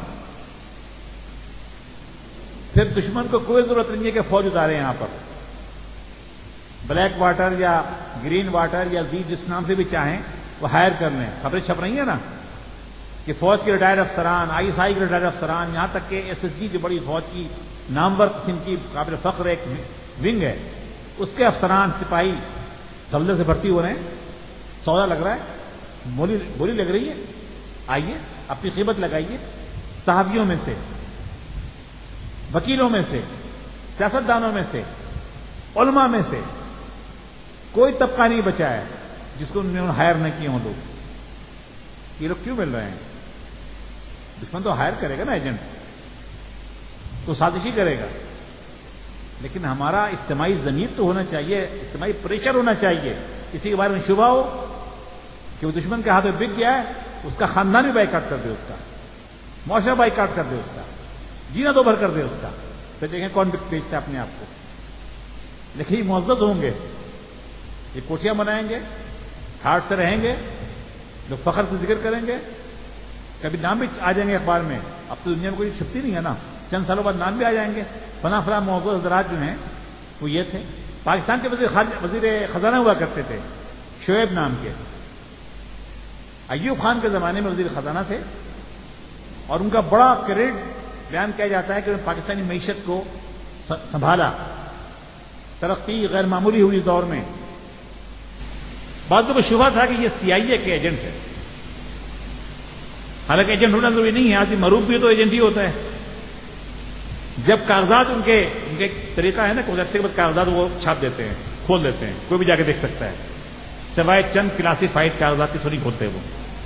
پھر دشمن کو کوئی ضرورت نہیں ہے کہ فوج اتارے یہاں پر، بلیک واٹر یا گرین واٹر یا جس نام سے بھی چاہیں وہ ہائر کر لیں۔ خبریں چھپ رہی ہیں نا کہ فوج کے ریٹائرڈ افسران، آئی ایس آئی کے ریٹائرڈ افسران، یہاں تک کہ ایس ایس جی جو بڑی فوج کی نامور قسم کی قابل فخر ایک ونگ ہے، اس کے افسران سپاہی دھلدے سے بھرتی ہو رہے ہیں۔ سودا لگ رہا ہے، بولی لگ رہی ہے، آئیے اپنی قیمت لگائیے۔ صحافیوں میں سے، وکیلوں میں سے، سیاستدانوں میں سے، علماء میں سے کوئی طبقہ نہیں بچا ہے جس کو انہوں نے ہائر نہ کیے ہوں لوگ۔ یہ لوگ کیوں مل رہے ہیں؟ دشمن تو ہائر کرے گا نا ایجنٹ، تو سازشی کرے گا، لیکن ہمارا اجتماعی ضمیر تو ہونا چاہیے، اجتماعی پریشر ہونا چاہیے۔ کسی کے بارے میں شبہ ہو کہ وہ دشمن کے ہاتھ میں بک گیا ہے، اس کا خاندان بھی بائیکاٹ کر دے، اس کا معاشرہ بائیکاٹ کر دے، اس کا جینا دو بھر کر دے اس کا، پھر دیکھیں کون بیچتا ہے اپنے آپ کو۔ لیکن یہ معزز ہوں گے، یہ کوٹیاں بنائیں گے، ہارٹ سے رہیں گے، لوگ فخر سے ذکر کریں گے، کبھی نام بھی آ جائیں گے اخبار میں۔ اب تو دنیا میں کوئی چھپتی نہیں ہے نا، چند سالوں بعد نام بھی آ جائیں گے، فلاں فلاں معزز حضرات جو ہیں وہ یہ تھے۔ پاکستان کے وزیر خزانہ ہوا کرتے تھے شعیب نام کے، ایوب خان کے زمانے میں وزیر خزانہ تھے، اور ان کا بڑا کریڈٹ بیان کیا جاتا ہے کہ انہوں نے پاکستانی معیشت کو سنبھالا، ترقی غیر معمولی ہوئی اس دور میں۔ بعضوں کو شبہ تھا کہ یہ سی آئی اے کے ایجنٹ ہے، حالانکہ ایجنٹ ہونا ضروری نہیں ہے، آدمی معروف بھی تو ایجنٹ ہی ہوتا ہے۔ جب کاغذات ان کے ایک طریقہ ہے نا کہ عرصے کے بعد کاغذات وہ چھاپ دیتے ہیں، کھول دیتے ہیں، کوئی بھی جا کے دیکھ سکتا ہے، سوائے چند کلاسیفائڈ کاغذات کی سو نہیں کھولتے وہ۔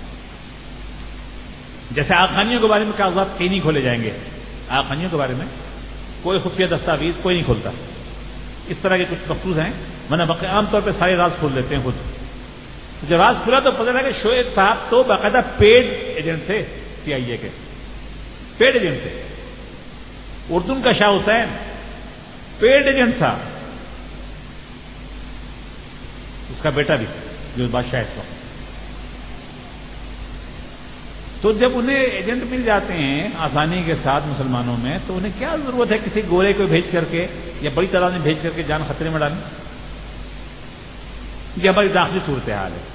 جیسے آخانیوں کے بارے میں کاغذات کہیں نہیں کھولے جائیں گے، آخانیوں کے بارے میں کوئی خفیہ دستاویز کوئی نہیں کھولتا، اس طرح کے کچھ مخصوص ہیں، ورنہ عام طور پہ سارے راز کھول دیتے ہیں خود۔ جب راز کھلا تو پتہ لگا کہ شعیب صاحب تو باقاعدہ پیڈ ایجنٹ تھے، سی آئی اے کے پیڈ ایجنٹ تھے۔ اردن کا شاہ حسین پیڈ ایجنٹ تھا، اس کا بیٹا بھی جو بادشاہ اس وقت۔ تو جب انہیں ایجنٹ مل جاتے ہیں آسانی کے ساتھ مسلمانوں میں، تو انہیں کیا ضرورت ہے کسی گورے کو بھیج کر کے یا بڑی تعداد میں بھیج کر کے جان خطرے میں ڈالیں؟ یہ ہماری داخلی صورتحال ہے۔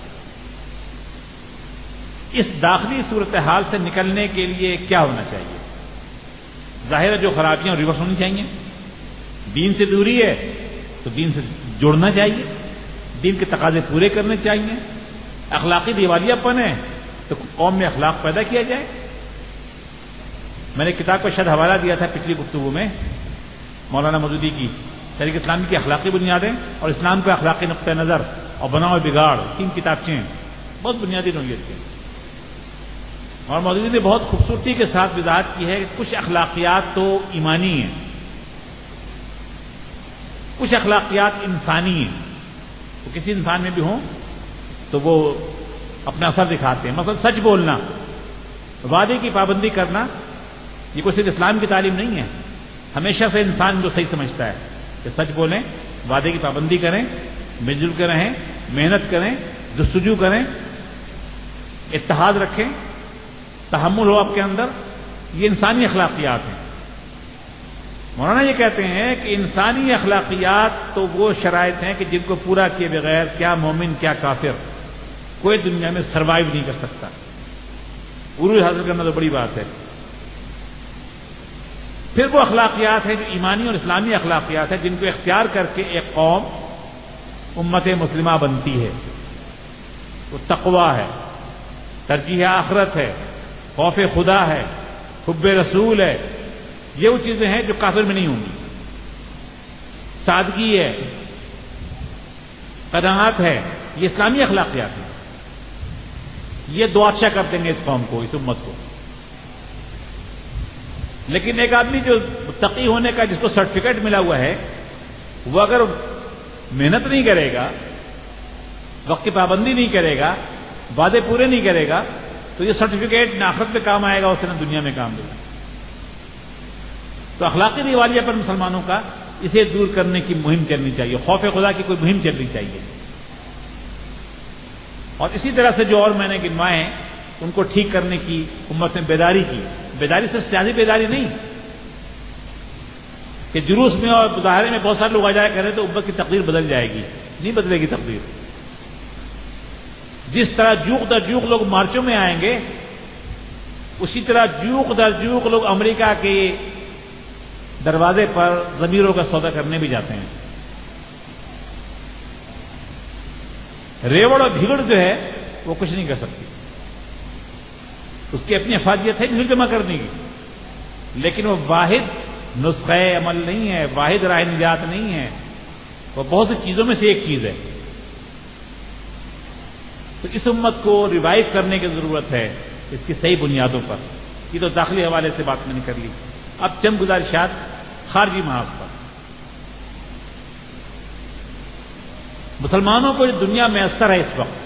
اس داخلی صورتحال سے نکلنے کے لیے کیا ہونا چاہیے؟ ظاہر ہے جو خرابیاں ریورس ہونی چاہیے، دین سے دوری ہے تو دین سے جڑنا چاہیے، دین کے تقاضے پورے کرنے چاہیے، اخلاقی دیوالیہ پن ہے تو قوم میں اخلاق پیدا کیا جائے۔ میں نے کتاب کا شاید حوالہ دیا تھا پچھلی گفتگو میں، مولانا مودودی کی تحریک اسلامی کی اخلاقی بنیادیں اور اسلام کا اخلاقی نقطہ نظر اور بناؤ بگاڑ، 3 کتابچیں ہیں بہت بنیادی نوعیت کے۔ اور مودودی نے بہت خوبصورتی کے ساتھ وضاحت کی ہے کہ کچھ اخلاقیات تو ایمانی ہیں، کچھ اخلاقیات انسانی ہیں، تو کسی انسان میں بھی ہوں تو وہ اپنا اثر دکھاتے ہیں۔ مثلا سچ بولنا، وعدے کی پابندی کرنا، یہ کوئی صرف اسلام کی تعلیم نہیں ہے، ہمیشہ سے انسان جو صحیح سمجھتا ہے کہ سچ بولیں، وعدے کی پابندی کریں، مل جل کے رہیں، محنت کریں، جستجو کریں، اتحاد رکھیں، تحمل ہو آپ کے اندر، یہ انسانی اخلاقیات ہیں۔ مولانا یہ کہتے ہیں کہ انسانی اخلاقیات تو وہ شرائط ہیں کہ جن کو پورا کیے بغیر کیا مومن کیا کافر کوئی دنیا میں سروائیو نہیں کر سکتا۔ عروج حاصل کرنا تو بڑی بات ہے۔ پھر وہ اخلاقیات ہیں جو ایمانی اور اسلامی اخلاقیات ہیں جن کو اختیار کر کے ایک قوم امت مسلمہ بنتی ہے۔ وہ تقویٰ ہے، ترجیح آخرت ہے، خوف خدا ہے، حب رسول ہے، یہ وہ چیزیں ہیں جو کافر میں نہیں ہوں گی۔ سادگی ہے، قناعت ہے، یہ اسلامی اخلاقیات ہیں۔ یہ دو اچھا کر دیں گے اس قوم کو، اس امت کو۔ لیکن ایک آدمی جو متقی ہونے کا جس کو سرٹیفکیٹ ملا ہوا ہے، وہ اگر محنت نہیں کرے گا، وقت کی پابندی نہیں کرے گا، وعدے پورے نہیں کرے گا، تو یہ سرٹیفکیٹ نہ آخرت میں کام آئے گا، اسے نہ دنیا میں کام دے گا۔ تو اخلاقی دیوالیہ پر مسلمانوں کا اسے دور کرنے کی مہم چلنی چاہیے، خوف خدا کی کوئی مہم چلنی چاہیے۔ اور اسی طرح سے جو اور میں نے گنوائے ہیں ان کو ٹھیک کرنے کی امت نے بیداری کی۔ بیداری صرف سیاسی بیداری نہیں کہ جلوس میں اور مظاہرے میں بہت سارے لوگ آ جایا کریں تو امت کی تقدیر بدل جائے گی، نہیں بدلے گی تقدیر۔ جس طرح جوق در جوق لوگ مارچوں میں آئیں گے، اسی طرح جوق در جوق لوگ امریکہ کے دروازے پر ضمیروں کا سودا کرنے بھی جاتے ہیں۔ ریوڑ اور بھیگڑ جو ہے وہ کچھ نہیں کر سکتی، اس کی اپنی افادیت ہے بھیڑ جمع کرنے کی، لیکن وہ واحد نسخہ عمل نہیں ہے، واحد راہ نجات نہیں ہے، وہ بہت سی چیزوں میں سے ایک چیز ہے۔ تو اس امت کو ریوائیو کرنے کی ضرورت ہے اس کی صحیح بنیادوں پر۔ یہ تو داخلی حوالے سے بات میں نے کر لی، اب چند گزارشات خارجی محاذ پر۔ مسلمانوں کو جو دنیا میسر ہے اس وقت،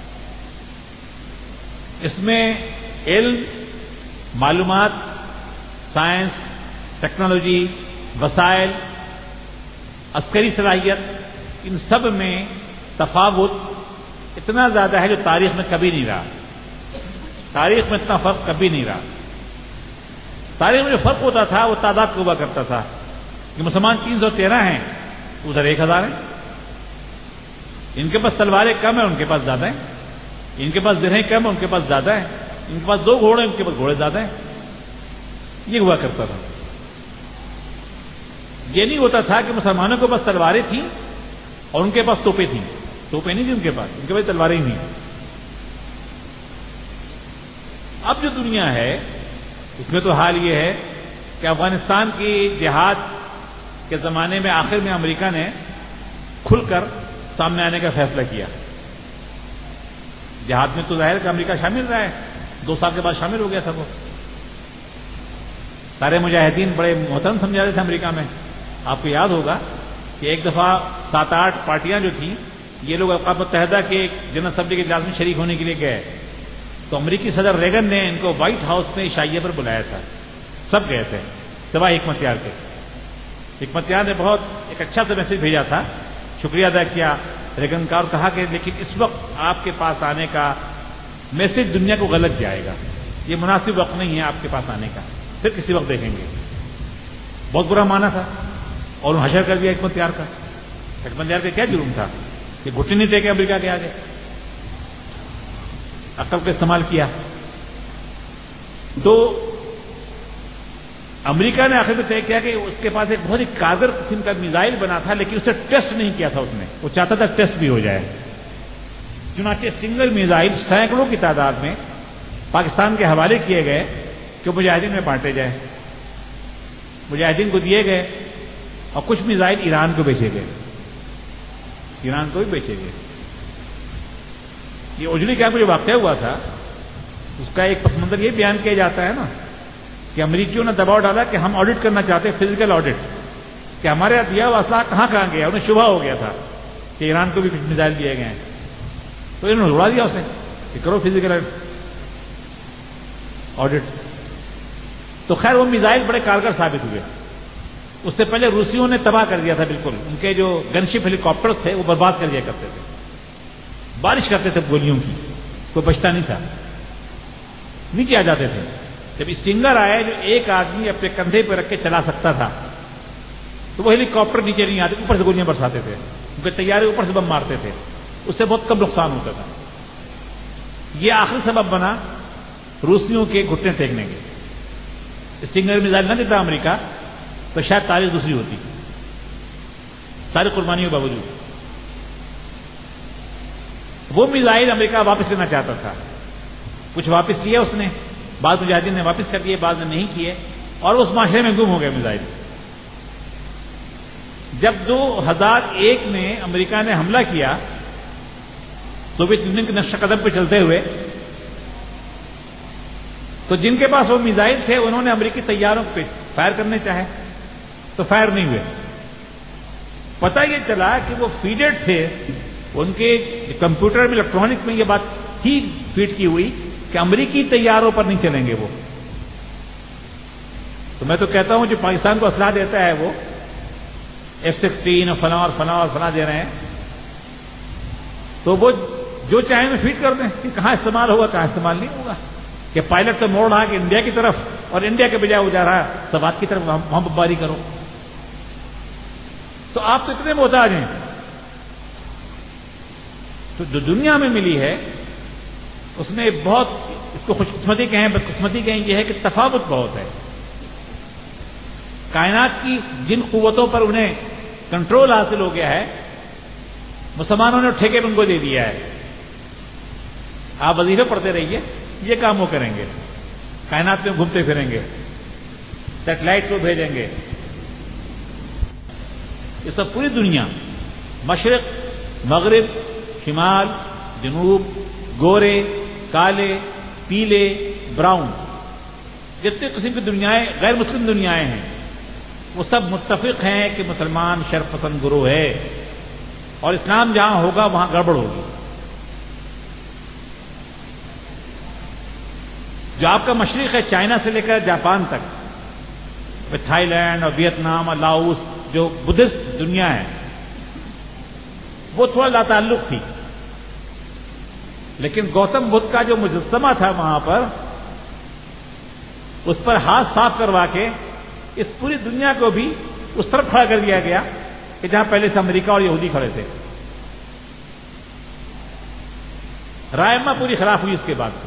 اس میں علم، معلومات، سائنس، ٹیکنالوجی، وسائل، عسکری صلاحیت، ان سب میں تفاوت اتنا زیادہ ہے جو تاریخ میں کبھی نہیں رہا۔ تاریخ میں اتنا فرق کبھی نہیں رہا۔ تاریخ میں جو فرق ہوتا تھا وہ تعداد کو ہوا کرتا تھا کہ مسلمان 313 ہیں، ادھر 1000 ہیں۔ ان کے پاس تلواریں کم ہیں، ان کے پاس زیادہ ہیں۔ ان کے پاس درہیں کم ہیں، ان کے پاس زیادہ ہیں۔ ان کے پاس 2 گھوڑے ہیں، ان کے پاس گھوڑے زیادہ ہیں۔ یہ ہوا کرتا تھا۔ یہ نہیں ہوتا تھا کہ مسلمانوں کے پاس تلواریں تھیں اور ان کے پاس توپیں تھیں۔ توپیں نہیں تھیں ان کے پاس تلواریں ہی تھیں۔ اب جو دنیا ہے اس میں تو حال یہ ہے کہ افغانستان کی جہاد کے زمانے میں آخر میں امریکہ نے کھل کر سامنے آنے کا فیصلہ کیا۔ جہاد میں تو ظاہر کہ امریکہ شامل رہا ہے، 2 سال کے بعد شامل ہو گیا تھا وہ۔ سارے مجاہدین بڑے محترم سمجھا رہے تھے امریکہ میں۔ آپ کو یاد ہوگا کہ ایک دفعہ 7-8 پارٹیاں جو تھیں، یہ لوگ اقوام متحدہ کے جنرل اسمبلی کے اجلاس میں شریک ہونے کے لیے گئے، تو امریکی صدر ریگن نے ان کو وائٹ ہاؤس میں عشائیہ پر بلایا تھا۔ سب گئے تھے سوائے حکمت یار کے۔ حکمت یار نے بہت ایک اچھا سا میسج بھیجا تھا، شکریہ ادا کیا ریگن کا، اور کہا کہ لیکن اس وقت آپ کے پاس آنے کا میسج دنیا کو غلط جائے گا، یہ مناسب وقت نہیں ہے آپ کے پاس آنے کا، پھر کسی وقت دیکھیں گے۔ بہت برا مانا تھا اور حشر کر دیا حکمت یار کا۔ حکمت یار کا کیا جرم تھا کہ گھٹنے نہیں ٹیکے امریکہ کے آگے، عقل کا استعمال کیا۔ تو امریکہ نے آخر میں طے کیا کہ اس کے پاس ایک بہت ہی کارگر قسم کا میزائل بنا تھا، لیکن اسے ٹیسٹ نہیں کیا تھا اس نے، وہ چاہتا تھا ٹیسٹ بھی ہو جائے۔ چنانچہ سنگل میزائل سینکڑوں کی تعداد میں پاکستان کے حوالے کیے گئے کہ مجاہدین میں بانٹے جائیں۔ مجاہدین کو دیے گئے اور کچھ میزائل ایران کو بیچے گئے، ایران کو بھی بیچے گئے۔ یہ اجلی کیمپ میں جو واقعہ ہوا تھا اس کا ایک پس منظر یہ بیان کیا جاتا ہے نا کہ امریکیوں نے دباؤ ڈالا کہ ہم آڈٹ کرنا چاہتے ہیں، فزیکل آڈٹ، کہ ہمارے یہاں دیا ہوا اسلحہ کہاں کہاں گیا۔ انہیں شبہ ہو گیا تھا کہ ایران کو بھی کچھ میزائل دیے گئے ہیں، تو انہوں نے اڑا دیا اسے کہ کرو فزیکل آڈٹ۔ تو خیر وہ میزائل بڑے کارگر ثابت ہوئے، اس سے پہلے روسیوں نے تباہ کر دیا تھا بالکل. ان کے جو گن شپ ہیلی کاپٹرز تھے وہ برباد کر دیا کرتے تھے, بارش کرتے تھے گولیوں کی, کوئی بچتا نہیں تھا, نیچے آ جاتے تھے. جب اسٹنگر آئے جو ایک آدمی اپنے کندھے پہ رکھ کے چلا سکتا تھا تو وہ ہیلی کاپٹر نیچے نہیں آتے, اوپر سے گولیاں برساتے تھے, کیونکہ طیارے اوپر سے بم مارتے تھے, اس سے بہت کم نقصان ہوتا تھا. یہ آخری سبب بنا روسیوں کے گھٹنے ٹیکنے کے. اسٹنگر میزائل نہ دیتا امریکہ تو شاید تاریخ دوسری ہوتی, ساری قربانیوں کے باوجود. وہ میزائل امریکہ واپس لینا چاہتا تھا, کچھ واپس لیا اس نے, بعض مجاہدین نے واپس کر دیے, بعض نے نہیں کیے, اور اس معاشرے میں گم ہو گئے میزائل. جب 2001 میں امریکہ نے حملہ کیا سوویت یونین کے نقش قدم پہ چلتے ہوئے, تو جن کے پاس وہ میزائل تھے انہوں نے امریکی طیاروں پہ فائر کرنے چاہے تو فائر نہیں ہوئے. پتہ یہ چلا کہ وہ فیڈڈ تھے, ان کے کمپیوٹر میں الیکٹرانک میں یہ بات تھی فیڈ کی ہوئی کہ امریکی طیاروں پر نہیں چلیں گے وہ. تو میں تو کہتا ہوں جو پاکستان کو اسلحہ دیتا ہے وہ F-16 اور فلاں اور فلاں اور فلاں دے رہے ہیں, تو وہ جو چاہیں میں فیڈ کر دیں کہ کہاں استعمال ہوگا کہاں استعمال نہیں ہوگا. کہ پائلٹ تو موڑ رہا کہ انڈیا کی طرف, اور انڈیا کے بجائے وہ جا رہا سوات کی طرف, وہاں بمباری کرو. تو آپ تو اتنے محتاج ہیں. تو جو دنیا میں ملی ہے اس میں بہت, اس کو خوش قسمتی کہیں بدقسمتی کہیں, یہ ہے کہ تفاوت بہت ہے. کائنات کی جن قوتوں پر انہیں کنٹرول حاصل ہو گیا ہے مسلمانوں نے ٹھیکے میں ان کو دے دیا ہے. آپ وظیفے پڑھتے رہیے, یہ کام وہ کریں گے, کائنات میں گھومتے پھریں گے, سیٹلائٹس وہ بھیجیں گے. یہ سب پوری دنیا, مشرق مغرب شمال جنوب, گورے کالے پیلے براؤن, جتنے قسم کی دنیایں غیر مسلم دنیایں ہیں وہ سب متفق ہیں کہ مسلمان شرف پسند گروہ ہے, اور اسلام جہاں ہوگا وہاں گڑبڑ ہوگی. جو آپ کا مشرق ہے چائنا سے لے کر جاپان تک, تھائی لینڈ اور ویتنام اور لاؤس, جو بدھسٹ دنیا ہے وہ تھوڑا لاتعلق تھی, لیکن گوتم بدھ کا جو مجسمہ تھا وہاں پر, اس پر ہاتھ صاف کروا کے اس پوری دنیا کو بھی اس طرف کھڑا کر دیا گیا کہ جہاں پہلے سے امریکہ اور یہودی کھڑے تھے. رائما پوری خلاف ہوئی اس کے بعد.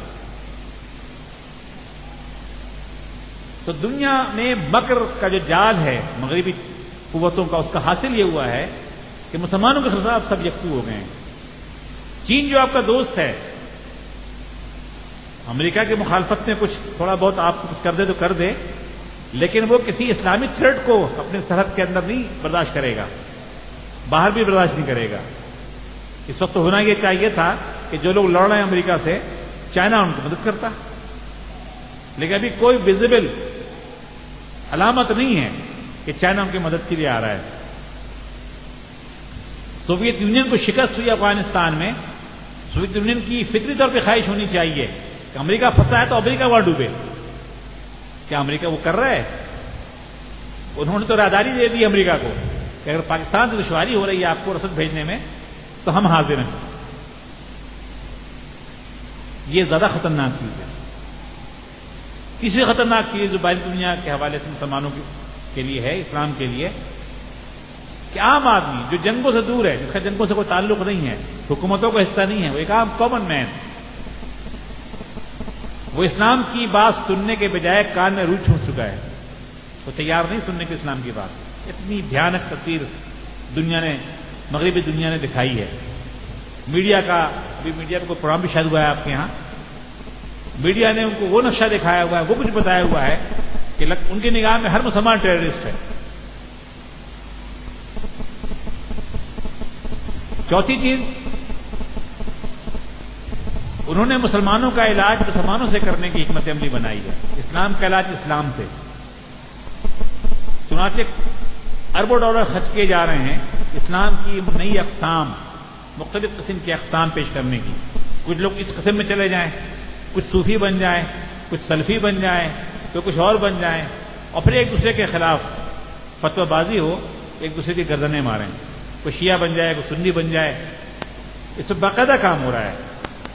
تو دنیا میں مکر کا جو جال ہے مغربی قوتوں کا, اس کا حاصل یہ ہوا ہے کہ مسلمانوں کے خلاف سب یکسو ہو گئے ہیں. چین جو آپ کا دوست ہے, امریکہ کی مخالفت میں کچھ تھوڑا بہت آپ کچھ کر دے تو کر دے, لیکن وہ کسی اسلامی تھریٹ کو اپنے سرحد کے اندر نہیں برداشت کرے گا, باہر بھی برداشت نہیں کرے گا. اس وقت ہونا یہ چاہیے تھا کہ جو لوگ لڑ رہے ہیں امریکہ سے, چائنا ان کو مدد کرتا, لیکن ابھی کوئی ویزیبل علامت نہیں ہے کہ چائنا ان کی مدد کے لیے آ رہا ہے. سوویت یونین کو شکست ہوئی افغانستان میں, سوویت یونین کی فطری طور پہ خواہش ہونی چاہیے کہ امریکہ پھنسا ہے تو امریکہ وہاں ڈوبے. کیا امریکہ وہ کر رہا ہے؟ انہوں نے تو راہداری دے دی امریکہ کو کہ اگر پاکستان سے دشواری ہو رہی ہے آپ کو رسد بھیجنے میں تو ہم حاضر ہیں. یہ زیادہ خطرناک چیز ہے. تیسری خطرناک چیز جو باہری دنیا کے حوالے سے مسلمانوں کے لیے ہے, اسلام کے لیے, کہ عام آدمی جو جنگوں سے دور ہے, جس کا جنگوں سے کوئی تعلق نہیں ہے, حکومتوں کا حصہ نہیں ہے, وہ ایک عام کامن مین, وہ اسلام کی بات سننے کے بجائے کان میں روئی ٹھونس چکا ہے. وہ تیار نہیں سننے کے اسلام کی بات. اتنی بھیانک تصویر دنیا نے, مغربی دنیا نے دکھائی ہے. میڈیا کا, ابھی میڈیا کا کوئی پروگرام بھی شاید ہوا ہے آپ کے یہاں, میڈیا نے ان کو وہ نقشہ دکھایا ہوا ہے, وہ کچھ بتایا ہوا ہے کہ ان کی نگاہ میں ہر مسلمان ٹیررسٹ ہے. چوتھی چیز, انہوں نے مسلمانوں کا علاج مسلمانوں سے کرنے کی حکمت عملی بنائی ہے. اسلام کا علاج اسلام سے. چنانچہ اربوں ڈالر خرچ کیے جا رہے ہیں اسلام کی نئی اقسام, مختلف قسم کی اقسام پیش کرنے کی. کچھ لوگ اس قسم میں چلے جائیں, کچھ صوفی بن جائیں, کچھ سلفی بن جائیں, تو کچھ اور بن جائیں, اور پھر ایک دوسرے کے خلاف فتوی بازی ہو، ایک دوسرے کی گردنیں ماریں، کوئی شیعہ بن جائے، کوئی سنی بن جائے، اس میں باقاعدہ کام ہو رہا ہے.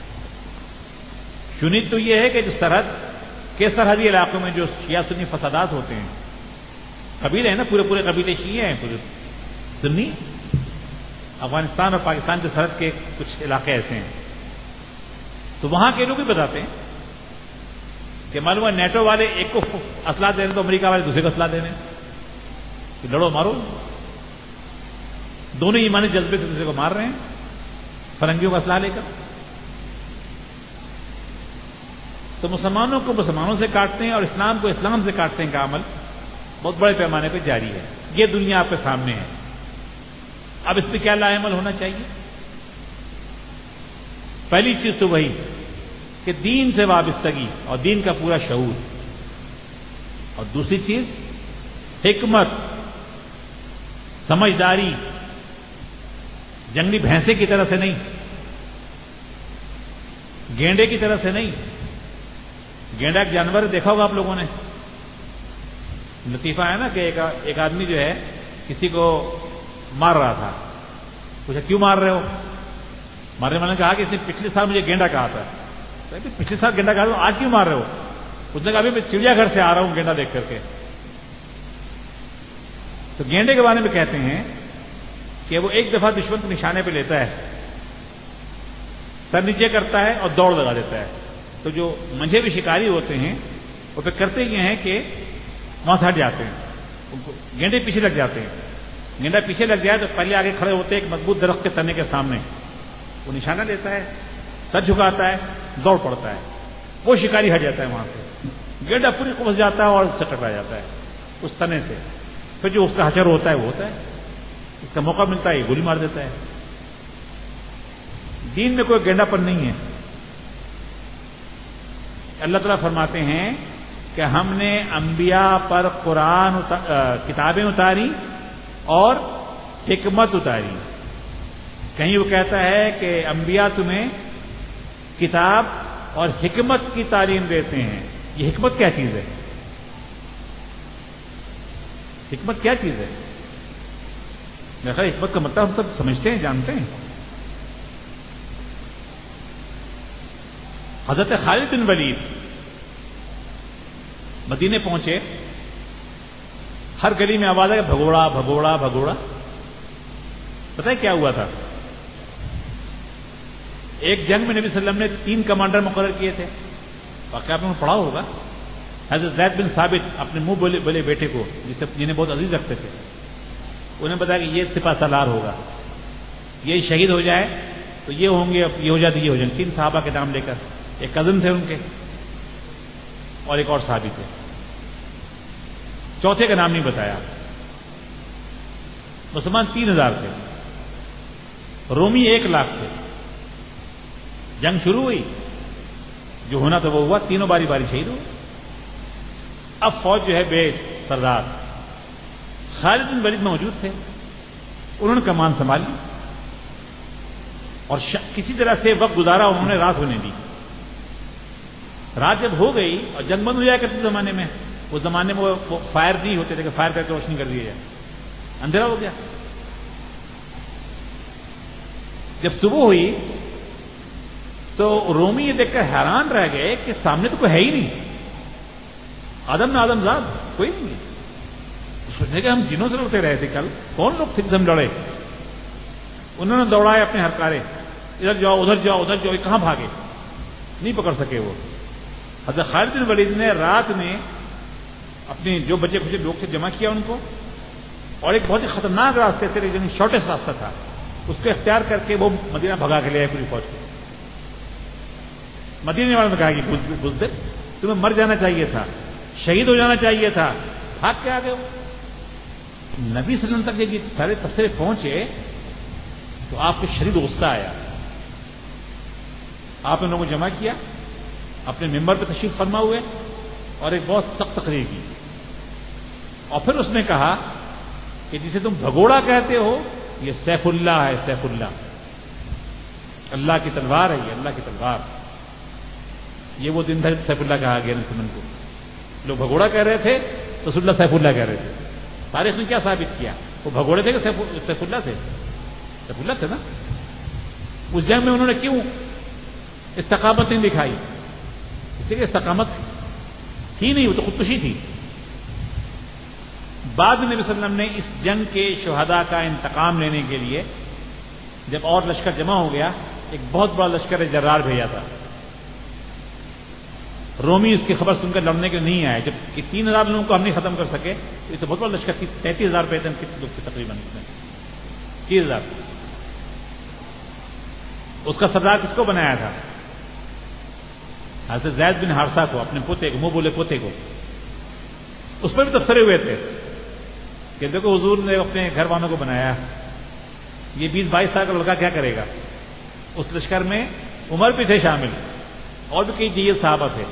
سنی تو یہ ہے کہ جو سرحدی علاقوں میں جو شیعہ سنی فسادات ہوتے ہیں، قبیلے ہیں نا، پورے قبیلے شیعہ ہیں، پورے سنی. افغانستان اور پاکستان کے سرحد کے کچھ علاقے ایسے ہیں، تو وہاں کے لوگ بھی بتاتے ہیں کہ معلوم ہے نیٹو والے ایک کو اسلحہ دے رہے تو امریکہ والے دوسرے کو اسلحہ دے رہے ہیں کہ لڑو مارو. دونوں ایمانی جذبے سے دوسرے کو مار رہے ہیں فرنگیوں کا اسلحہ لے کر. تو مسلمانوں کو مسلمانوں سے کاٹتے ہیں اور اسلام کو اسلام سے کاٹتے ہیں کا عمل بہت بڑے پیمانے پہ جاری ہے. یہ دنیا آپ کے سامنے ہے. اب اس پہ کیا لاعمل ہونا چاہیے؟ پہلی چیز تو وہی کہ دین سے وابستگی اور دین کا پورا شعور، اور دوسری چیز حکمت، سمجھداری، جنگلی بھینسے کی طرح سے نہیں، گینڈے کی طرح سے نہیں. گینڈا ایک جانور دیکھا ہوگا آپ لوگوں نے، لطیفہ ہے نا کہ ایک آدمی جو ہے کسی کو مار رہا تھا. پوچھا کیوں مار رہے ہو؟ مارنے والے نے کہا کہ اس نے پچھلے سال مجھے گینڈا کہا تھا. پچھلے سال گینڈا کہا تھا، آج کیوں مار رہے ہو؟ اس نے کہا ابھی میں چڑیا گھر سے آ رہا ہوں گینڈا دیکھ کر کے. تو گینڈے کے بارے میں کہتے ہیں کہ وہ ایک دفعہ دشمن کو نشانے پہ لیتا ہے، سر نیچے کرتا ہے اور دوڑ لگا دیتا ہے. تو جو منجھے بھی شکاری ہوتے ہیں وہ پہ کرتے یہ ہیں کہ وہاں سے ہٹ جاتے ہیں، گینڈے پیچھے لگ جاتے ہیں. گینڈا پیچھے لگ جائے تو پہلے آگے کھڑے ہوتے ہیں ایک مضبوط درخت کے تنے کے سامنے، وہ نشانہ لیتا ہے، سر جھکاتا ہے، دوڑ پڑتا ہے. وہ شکاری ہٹ جاتا ہے وہاں سے. گینڈا پوری پھنس جاتا ہے اور اس سے ٹکرا جاتا ہے اس تنے سے. پھر جو اس کا ہچر ہوتا ہے وہ ہوتا ہے، اس کا موقع ملتا ہے یہ گولی مار دیتا ہے. دین میں کوئی گینڈا پن نہیں ہے. اللہ تعالیٰ فرماتے ہیں کہ ہم نے انبیاء پر قرآن کتابیں اتاری اور حکمت اتاری. کہیں وہ کہتا ہے کہ انبیاء تمہیں کتاب اور حکمت کی تعلیم دیتے ہیں. یہ حکمت کیا چیز ہے؟ حکمت کیا چیز ہے؟ میرا خیال حکمت کا مطلب ہم سب سمجھتے ہیں، جانتے ہیں. حضرت خالد بن ولید مدینے پہنچے، ہر گلی میں آواز ہے بھگوڑا بھگوڑا بھگوڑا. پتہ ہے کیا ہوا تھا؟ ایک جنگ میں نبی صلی اللہ علیہ وسلم نے 3 کمانڈر مقرر کیے تھے. واقعہ آپ نے پڑھا ہوگا. حضرت زید بن ثابت اپنے منہ بولے بیٹے کو جنہیں بہت عزیز رکھتے تھے، انہیں بتایا کہ یہ سپہ سالار ہوگا، یہ شہید ہو جائے تو یہ ہوں گے، یہ ہو جاتے یہ ہو جائیں. 3 صحابہ کے نام لے کر، ایک کزن تھے ان کے اور ایک اور صحابی تھے، چوتھے کا نام نہیں بتایا. مسلمان 3000 تھے، رومی 1 لاکھ تھے. جنگ شروع ہوئی، جو ہونا تھا وہ ہوا، تینوں باری شہید ہوئے. اب فوج جو ہے بے سردار، خالد بن ولید موجود تھے، انہوں نے کمان سنبھال لی اور کسی طرح سے وقت گزارا. انہوں نے رات ہونے دی. رات جب ہو گئی اور جنگ بند ہو جایا کرتے زمانے میں، اس زمانے میں وہ فائر نہیں ہوتے تھے کہ فائر کر کے روشنی کر دیا جائے، اندھیرا ہو گیا. جب صبح ہوئی تو رومی یہ دیکھ کر حیران رہ گئے کہ سامنے تو کوئی ہے ہی نہیں، آدم نہ آدم زاد کوئی نہیں. سوچنے کہ ہم جنوں سے لڑتے رہے تھے کل، کون لوگ تھے ہم لڑے. انہوں نے دوڑائے اپنے ہرکارے، ادھر جاؤ ادھر جاؤ ادھر جاؤ. کہاں بھاگے؟ نہیں پکڑ سکے وہ. حضرت خالد بن ولید نے رات میں اپنے جو بچے کچھ لوگ سے جمع کیا ان کو، اور ایک بہت ہی خطرناک راستے سے، لیکن شارٹیسٹ راستہ تھا، اس کو اختیار کر کے وہ مدینہ بھگا کے لے آئے پوری فوج کو. مدینے والوں نے کہا کہ بزدل، تمہیں مر جانا چاہیے تھا، شہید ہو جانا چاہیے تھا، بھاگ کے آ گئے ہو. نبی صلی اللہ علیہ وسلم تک جب یہ سارے تبصرے پہنچے تو آپ کو شدید غصہ آیا. آپ نے لوگوں کو جمع کیا، اپنے ممبر پہ تشریف فرما ہوئے اور ایک بہت سخت تقریر کی. اور پھر اس نے کہا کہ جسے تم بھگوڑا کہتے ہو یہ سیف اللہ ہے، سیف اللہ، اللہ کی تلوار ہے، یہ اللہ کی تلوار. یہ وہ دن تھا جب سیف اللہ کہا گیا. نسلمن کو لوگ بھگوڑا کہہ رہے تھے، رسول اللہ سیف اللہ کہہ رہے تھے. تاریخ نے کیا ثابت کیا؟ وہ بھگوڑے تھے کہ سیف اللہ تھے؟ سیف اللہ تھے نا. اس جنگ میں انہوں نے کیوں استقامت نہیں دکھائی؟ اس لیے کہ استقامت تھی نہیں، وہ تو خودکشی تھی. بعد میں نبی صلی اللہ علیہ وسلم نے اس جنگ کے شہداء کا انتقام لینے کے لیے جب اور لشکر جمع ہو گیا، ایک بہت بڑا لشکر جرار بھیجا تھا. رومی اس کی خبر سن کر لڑنے کے نہیں آئے. جب کہ 3000 لوگوں کو ہم نہیں ختم کر سکے تو یہ تو بہت بڑا لشکر تھی. 33,000 پہ تھے کتنے لوگ تھے تقریباً؟ 30,000. اس کا سردار کس کو بنایا تھا؟ حضرت زید بن حارثہ کو، اپنے پوتے کو، منہ بولے پوتے کو. اس پر بھی تبصرے ہوئے تھے کہ دیکھو حضور نے اپنے گھر والوں کو بنایا، یہ 20-22 سال کا لڑکا کیا کرے گا؟ اس لشکر میں عمر بھی تھے شامل اور بھی کئی جیل صحابہ تھے.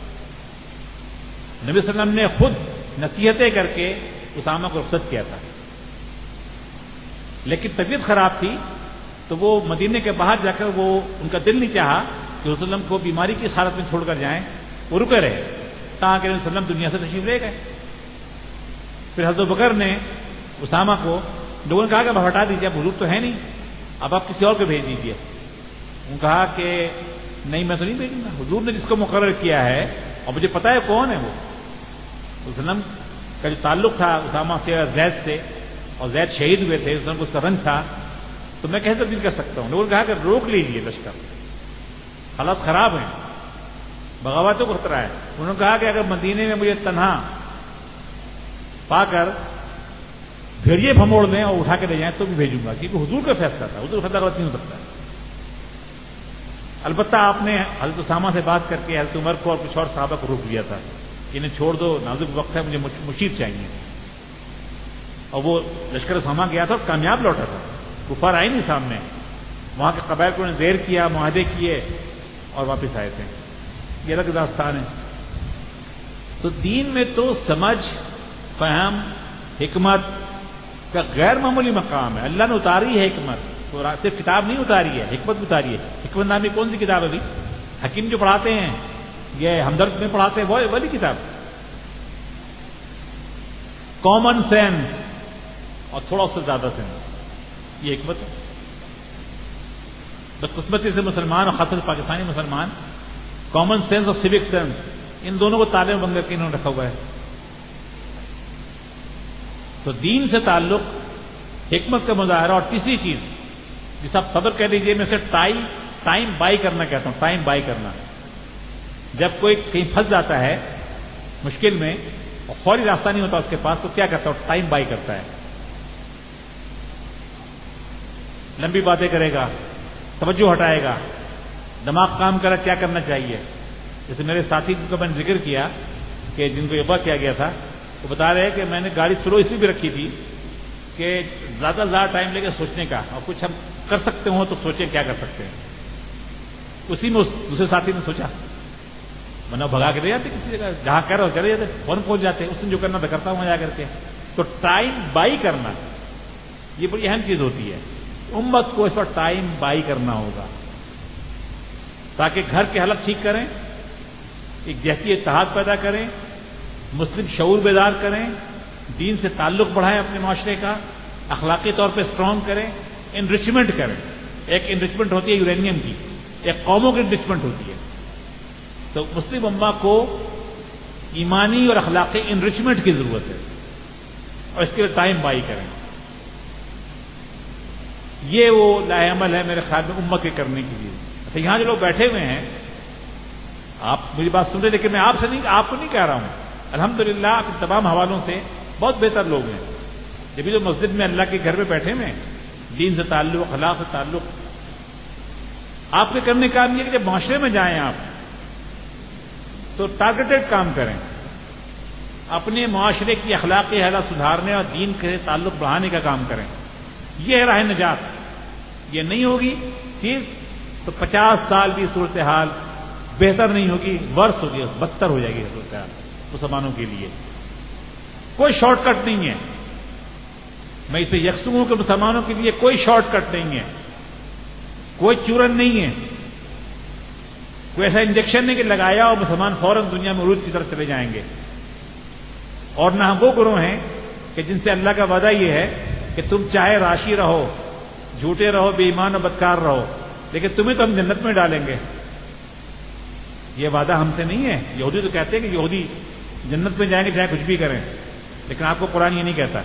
نبی صلی اللہ علیہ وسلم نے خود نصیحتیں کر کے اسامہ کو رخصت کیا تھا، لیکن طبیعت خراب تھی تو وہ مدینے کے باہر جا کر وہ ان کا دل نہیں چاہا کہ رسول اللہ کو بیماری کی حالت میں چھوڑ کر جائیں. وہ رکے رہے تاکہ رسول اللہ دنیا سے تشریف لے گئے. پھر حضرت بکر نے اسامہ کو، لوگوں نے کہا کہ اب ہٹا دیجیے، اب حضور تو ہے نہیں، اب آپ کسی اور کو بھیج دیجیے. انہوں نے کہا کہ نہیں میں تو نہیں بھیجوں گا، حضور نے جس کو مقرر کیا ہے اور مجھے پتا ہے کون ہے وہ. وسلم کا جو تعلق تھا اسامہ سے اور زید سے، اور زید شہید ہوئے تھے، وسلم کو اس کا رنج تھا، تو میں کیسے تبدیل کر سکتا ہوں؟ لوگوں نے کہا کہ روک لیجیے لشکر، حالات خراب ہیں، بغاوتوں کو خطرہ ہے. انہوں نے کہا کہ اگر مدینے میں مجھے تنہا پا کر بھیڑیے بھموڑ دیں اور اٹھا کے لے جائیں تو بھی بھیجوں گا، کیونکہ حضور کا فیصلہ تھا، حضور کا فیصلہ غلط نہیں ہو سکتا. البتہ آپ نے حضرت اسامہ سے بات کر کے حضرت عمر کو اور کچھ اور صحابہ کو روک دیا تھا کہ انہیں چھوڑ دو، نازک وقت ہے، مجھے مشیر چاہیے. اور وہ لشکر اسامہ گیا تھا اور کامیاب لوٹا تھا، کفار آئے نہیں سامنے. وہاں کے قبائل کو انہیں زیر کیا، معاہدے کیے اور واپس آئے تھے. یہ الگ داستان ہے. تو دین میں تو سمجھ، فہم، حکمت کا غیر معمولی مقام ہے. اللہ نے اتاری ہے حکمت، تو صرف کتاب نہیں اتاری ہے، حکمت بھی اتاری ہے. حکمت نامی کون سی کتاب ہے ابھی؟ حکیم جو پڑھاتے ہیں، یہ ہمدرد میں پڑھاتے ہیں، وہ والی کتاب. کامن سینس اور تھوڑا اس سے زیادہ سینس، یہ حکمت ہے. بدقسمتی سے مسلمان اور خاص پاکستانی مسلمان کامن سینس اور سیوک سینس ان دونوں کو تالے میں بند کر کے انہوں نے رکھا ہوا ہے. تو دین سے تعلق، حکمت کا مظاہرہ، اور تیسری چیز جس آپ صبر کہہ لیجیے، میں سے ٹائم بائی کرنا کہتا ہوں. ٹائم بائی کرنا، جب کوئی کہیں پھنس جاتا ہے مشکل میں اور فوری راستہ نہیں ہوتا اس کے پاس، تو کیا کرتا ہے؟ ٹائم بائی کرتا ہے. لمبی باتیں کرے گا، توجہ ہٹائے گا، دماغ کام کرا کیا کرنا چاہیے. جیسے میرے ساتھی جن کا میں نے ذکر کیا کہ جن کو اغوا کیا گیا تھا، وہ بتا رہے ہیں کہ میں نے گاڑی سلو اس لیے بھی رکھی تھی کہ زیادہ ٹائم لے کے سوچنے کا، اور کچھ ہم کر سکتے ہوں تو سوچیں کیا کر سکتے ہیں. اسی میں اس دوسرے ساتھی نے سوچا، ورنہ بھگا کے لے جاتے کسی جگہ، جہاں کہہ رہے ہو چلے جاتے، فوراً پہنچ جاتے. اس نے جو کرنا تھا کرتا ہوں جا کر کے. تو ٹائم بائی کرنا یہ بڑی اہم چیز ہوتی ہے. امت کو اس پر ٹائم بائی کرنا ہوگا تاکہ گھر کے حالت ٹھیک کریں، ایک جہتی اتحاد پیدا کریں، مسلم شعور بیدار کریں، دین سے تعلق بڑھائیں اپنے معاشرے کا، اخلاقی طور پہ اسٹرانگ کریں، انریچمنٹ کریں. ایک انریچمنٹ ہوتی ہے یورینیم کی، ایک قوموں کی انریچمنٹ ہوتی ہے. تو مسلم امہ کو ایمانی اور اخلاقی انریچمنٹ کی ضرورت ہے، اور اس کے لیے ٹائم بائی کریں. یہ وہ لاہ عمل ہے میرے خیال میں امت کے کرنے کے لیے. اچھا، یہاں جو لوگ بیٹھے ہوئے ہیں، آپ میری بات سن رہے، لیکن میں آپ کو نہیں کہہ رہا ہوں. الحمدللہ آپ تمام حوالوں سے بہت بہتر لوگ ہیں. جبھی جو مسجد میں اللہ کے گھر میں بیٹھے ہوئے ہیں، دین سے تعلق، اخلاق سے تعلق، آپ کے کرنے کا کام یہ کہ جب معاشرے میں جائیں آپ تو ٹارگیٹڈ کام کریں، اپنے معاشرے کی اخلاقی حالت سدھارنے اور دین کے تعلق بڑھانے کا کام کریں. یہ ہے راہ نجات. یہ نہیں ہوگی چیز تو 50 سال بھی صورتحال بہتر نہیں ہوگی، ورس ہوگی، بدتر ہو جائے گی صورتحال مسلمانوں کے لیے. کوئی شارٹ کٹ نہیں ہے. میں اس پہ یکسو ہوں کہ مسلمانوں کے لیے کوئی شارٹ کٹ نہیں ہے، کوئی چورن نہیں ہے، کوئی ایسا انجیکشن نہیں کہ لگایا اور مسلمان فوراً دنیا میں عروج کی طرف چلے جائیں گے. اور نہ وہ گروہ ہیں کہ جن سے اللہ کا وعدہ یہ ہے کہ تم چاہے راشی رہو، جھوٹے رہو، بے ایمان و بدکار رہو، لیکن تمہیں تو ہم جنت میں ڈالیں گے. یہ وعدہ ہم سے نہیں ہے. یہودی تو کہتے ہیں کہ یہودی جنت میں جائیں گے چاہے کچھ بھی کریں، لیکن آپ کو قرآن یہ نہیں کہتا.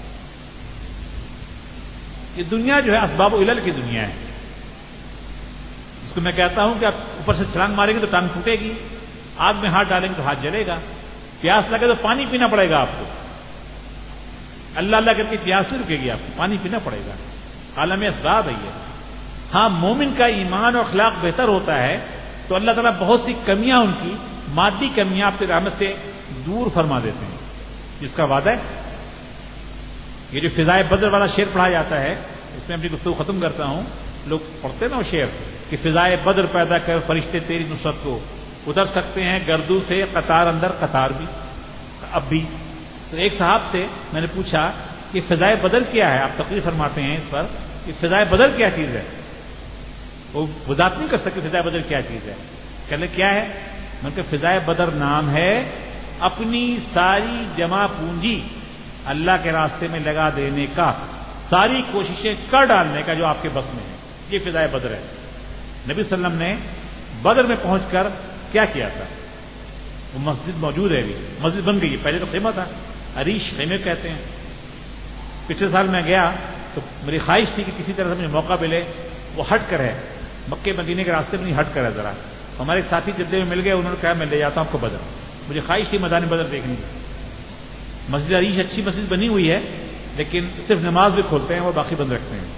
یہ دنیا جو ہے اسباب و علل کی دنیا ہے، جس کو میں کہتا ہوں کہ آپ اوپر سے چھلانگ ماریں گے تو ٹانگ ٹوٹے گی، آگ میں ہاتھ ڈالیں گے تو ہاتھ جلے گا، پیاس لگے تو پانی پینا پڑے گا آپ کو. اللہ اللہ کر کے پیاس نہیں رکے گی، آپ کو پانی پینا پڑے گا. عالم اسباب ہے یہ. ہاں مومن کا ایمان اور اخلاق بہتر ہوتا ہے تو اللہ تعالیٰ بہت سی کمیاں، ان کی مادی کمیاں اپنی رحمت سے دور فرما دیتے ہیں، جس کا وعدہ ہے. یہ جو فضائے بدر والا شعر پڑھا جاتا ہے، اس میں اپنی گفتگو ختم کرتا ہوں. لوگ پڑھتے ہیں نا وہ شعر کہ فضائے بدر پیدا کر فرشتے تیری نصرت کو، اتر سکتے ہیں گردوں سے قطار اندر قطار بھی اب بھی. تو ایک صاحب سے میں نے پوچھا کہ فضائے بدر کیا ہے، آپ تقریر فرماتے ہیں اس پر کہ فضائے بدر کیا چیز ہے. وہ وضاحت نہیں کر سکتے فضائے بدر کیا چیز ہے. کہنے کیا ہے؟ میں نے کہا فضائے بدر نام ہے اپنی ساری جمع پونجی اللہ کے راستے میں لگا دینے کا، ساری کوششیں کر ڈالنے کا جو آپ کے بس میں ہے. یہ فضائے بدر ہے. نبی صلی اللہ علیہ وسلم نے بدر میں پہنچ کر کیا کیا تھا؟ وہ مسجد موجود ہے، ابھی مسجد بن گئی ہے، پہلے تو خیمہ تھا، عریش خیمے کہتے ہیں. پچھلے سال میں گیا تو میری خواہش تھی کہ کسی طرح سے مجھے موقع ملے، وہ ہٹ کر ہے، مکے مدینے کے راستے میں نہیں ہٹ کر ہے ذرا. ہمارے ایک ساتھی جدے میں مل گئے، انہوں نے کہا میں لے جاتا ہوں آپ کو بدر. مجھے خواہش تھی میدان بدر دیکھنے کی. مسجد عریش اچھی مسجد بنی ہوئی ہے، لیکن صرف نماز بھی کھولتے ہیں، وہ باقی بند رکھتے ہیں.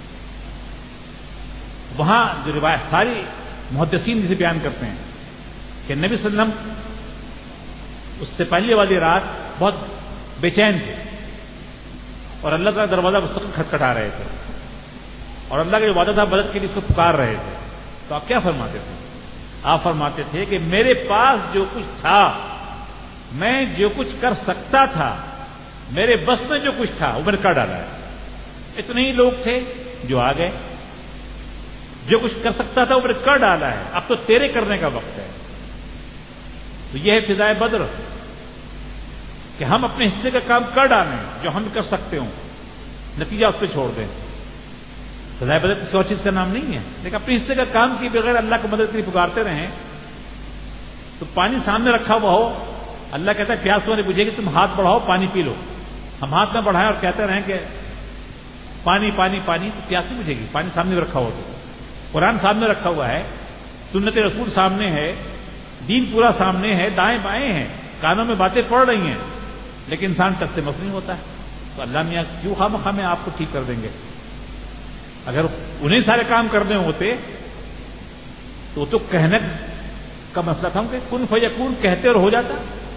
وہاں جو روایت ساری محدثین جسے بیان کرتے ہیں کہ نبی صلی اللہ علیہ وسلم اس سے پہلے والی رات بہت بے چین تھے اور اللہ کا دروازہ مستقل کھٹکھٹا رہے تھے، اور اللہ کا جو وعدہ تھا مدد کے لیے اس کو پکار رہے تھے. تو آپ کیا فرماتے تھے؟ آپ فرماتے تھے کہ میرے پاس جو کچھ تھا، میں جو کچھ کر سکتا تھا، میرے بس میں جو کچھ تھا وہ میں نے کر ڈالا ہے. اتنے ہی لوگ تھے جو آ گئے، جو کچھ کر سکتا تھا وہ میں نے کر ڈالا ہے، اب تو تیرے کرنے کا وقت ہے. تو یہ ہے فضائے بدر کہ ہم اپنے حصے کا کام کر ڈالیں جو ہم کر سکتے ہوں، نتیجہ اس پہ چھوڑ دیں. فضائے بدر کسی اور چیز کا نام نہیں ہے، لیکن اپنے حصے کا کام کیے بغیر اللہ کو مدد کے لیے پکارتے رہیں. تو پانی سامنے رکھا ہوا ہو، اللہ کہتا ہے پیاس والے پوچھے کہ تم ہاتھ بڑھاؤ پانی پی لو. ہم ہاتھ نہ بڑھائیں اور کہتے رہیں کہ پانی پانی پانی، تو پیاس نہیں بجھے گی. پانی سامنے رکھا ہوا تو قرآن سامنے رکھا ہوا ہے، سنت رسول سامنے ہے، دین پورا سامنے ہے، دائیں بائیں ہیں، کانوں میں باتیں پڑ رہی ہیں، لیکن انسان ٹس سے مس نہیں ہوتا ہے. تو اللہ میاں کیوں خواہ میں آپ کو ٹھیک کر دیں گے؟ اگر انہیں سارے کام کرنے ہوتے تو تو کہنے کا مسئلہ تھا کہ کن فیکون کہتے اور ہو جاتا.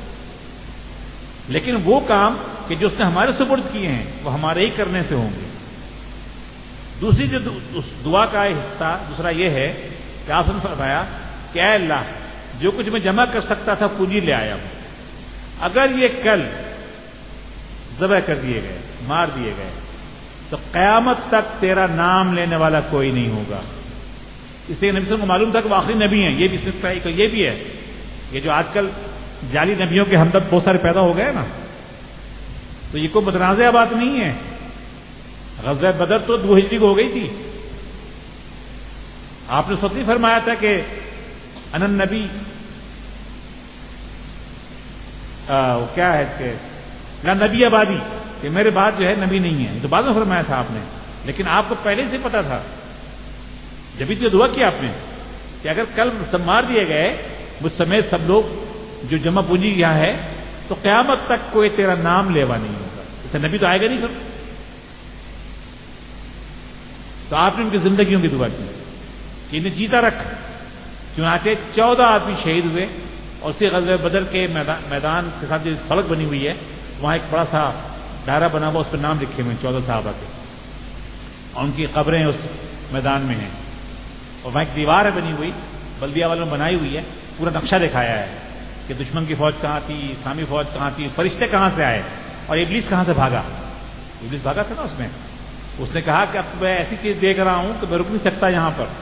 لیکن وہ کام کہ جو اس نے ہمارے سپرد کیے ہیں وہ ہمارے ہی کرنے سے ہوں گے. دوسری جو دعا کا حصہ دوسرا یہ ہے کہ آپ نے فرمایا کہ اے اللہ جو کچھ میں جمع کر سکتا تھا پونجی لے آیا ہوں، اگر یہ کل ذبح کر دیے گئے، مار دیے گئے، تو قیامت تک تیرا نام لینے والا کوئی نہیں ہوگا. اس لیے نبی صلی اللہ علیہ وسلم کو معلوم تھا کہ وہ آخری نبی ہیں. یہ بھی اس یہ بھی ہے یہ جو آج کل جعلی نبیوں کے ہمدرد بہت سارے پیدا ہو گئے نا، تو یہ کوئی متنازع بات نہیں ہے. غزوہ بدر تو 2 ہجری کو ہو گئی تھی. آپ نے سب نہیں فرمایا تھا کہ انن نبی کیا ہے کہ نہ نبی آبادی، کہ میرے بعد جو ہے نبی نہیں ہے. تو بعد میں فرمایا تھا آپ نے، لیکن آپ کو پہلے سے پتا تھا. جبھی تو دعا کی آپ نے کہ اگر کل سب مار دیے گئے مجھ سمیت سب لوگ جو جمع پونجی یہاں ہے، تو قیامت تک کوئی تیرا نام لیوا نہیں ہوگا. اسے نبی تو آئے گا نہیں پھر. تو آپ نے ان کی زندگیوں کی دعا کی کہ انہیں جیتا رکھ. چنانچہ 14 آدمی شہید ہوئے، اور اسی غزوہ بدر کے میدان کے ساتھ جو سڑک بنی ہوئی ہے وہاں ایک بڑا سا دائرہ بنا ہوا، اس پہ نام لکھے ہوئے 14 صحابہ کے، اور ان کی قبریں اس میدان میں ہیں. اور وہاں ایک دیوار ہے بنی ہوئی، بلدیہ والوں نے بنائی ہوئی ہے، پورا نقشہ دکھایا ہے کہ دشمن کی فوج کہاں تھی، اسلامی فوج کہاں تھی، فرشتے کہاں سے آئے اور ابلیس کہاں سے بھاگا. ابلیس بھاگا تھا نا اس میں. اس نے کہا کہ اب میں ایسی چیز دیکھ رہا ہوں کہ میں رک نہیں سکتا یہاں پر.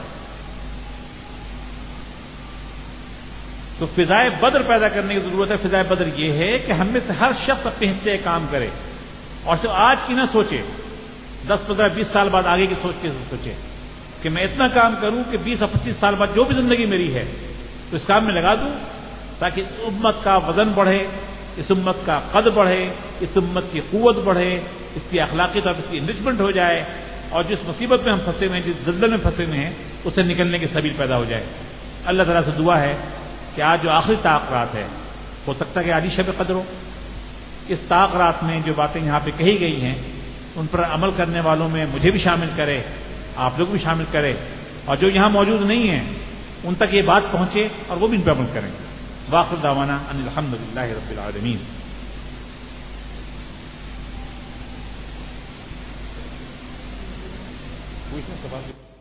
تو فضائے بدر پیدا کرنے کی ضرورت ہے. فضائے بدر یہ ہے کہ ہم میں سے ہر شخص اپنے حصے کام کرے. اور صرف آج کی نہ سوچے، 10 15 20 سال بعد آگے کی سوچ کے سوچے کہ میں اتنا کام کروں کہ 20 اور 25 سال بعد جو بھی زندگی میری ہے تو اس کام میں لگا دوں، تاکہ اس امت کا وزن بڑھے، اس امت کا قد بڑھے، اس امت کی قوت بڑھے، اس کی اخلاقیت اور اس کی انرچمنٹ ہو جائے، اور جس مصیبت میں ہم پھنسے ہوئے ہیں، جس دلدل میں پھنسے ہوئے ہیں، اس سے نکلنے کی سبیل پیدا ہو جائے۔ اللہ تعالیٰ سے دعا ہے کہ آج جو آخری طاق رات ہے، ہو سکتا ہے کہ آدھی شب قدر ہو، اس طاق رات میں جو باتیں یہاں پہ کہی گئی ہیں ان پر عمل کرنے والوں میں مجھے بھی شامل کرے، آپ لوگ بھی شامل کرے، اور جو یہاں موجود نہیں ہیں ان تک یہ بات پہنچے اور وہ بھی ان پہ عمل کریں۔ وآخر دعوانا ان الحمد للہ رب العالمین۔ کوئی سوال؟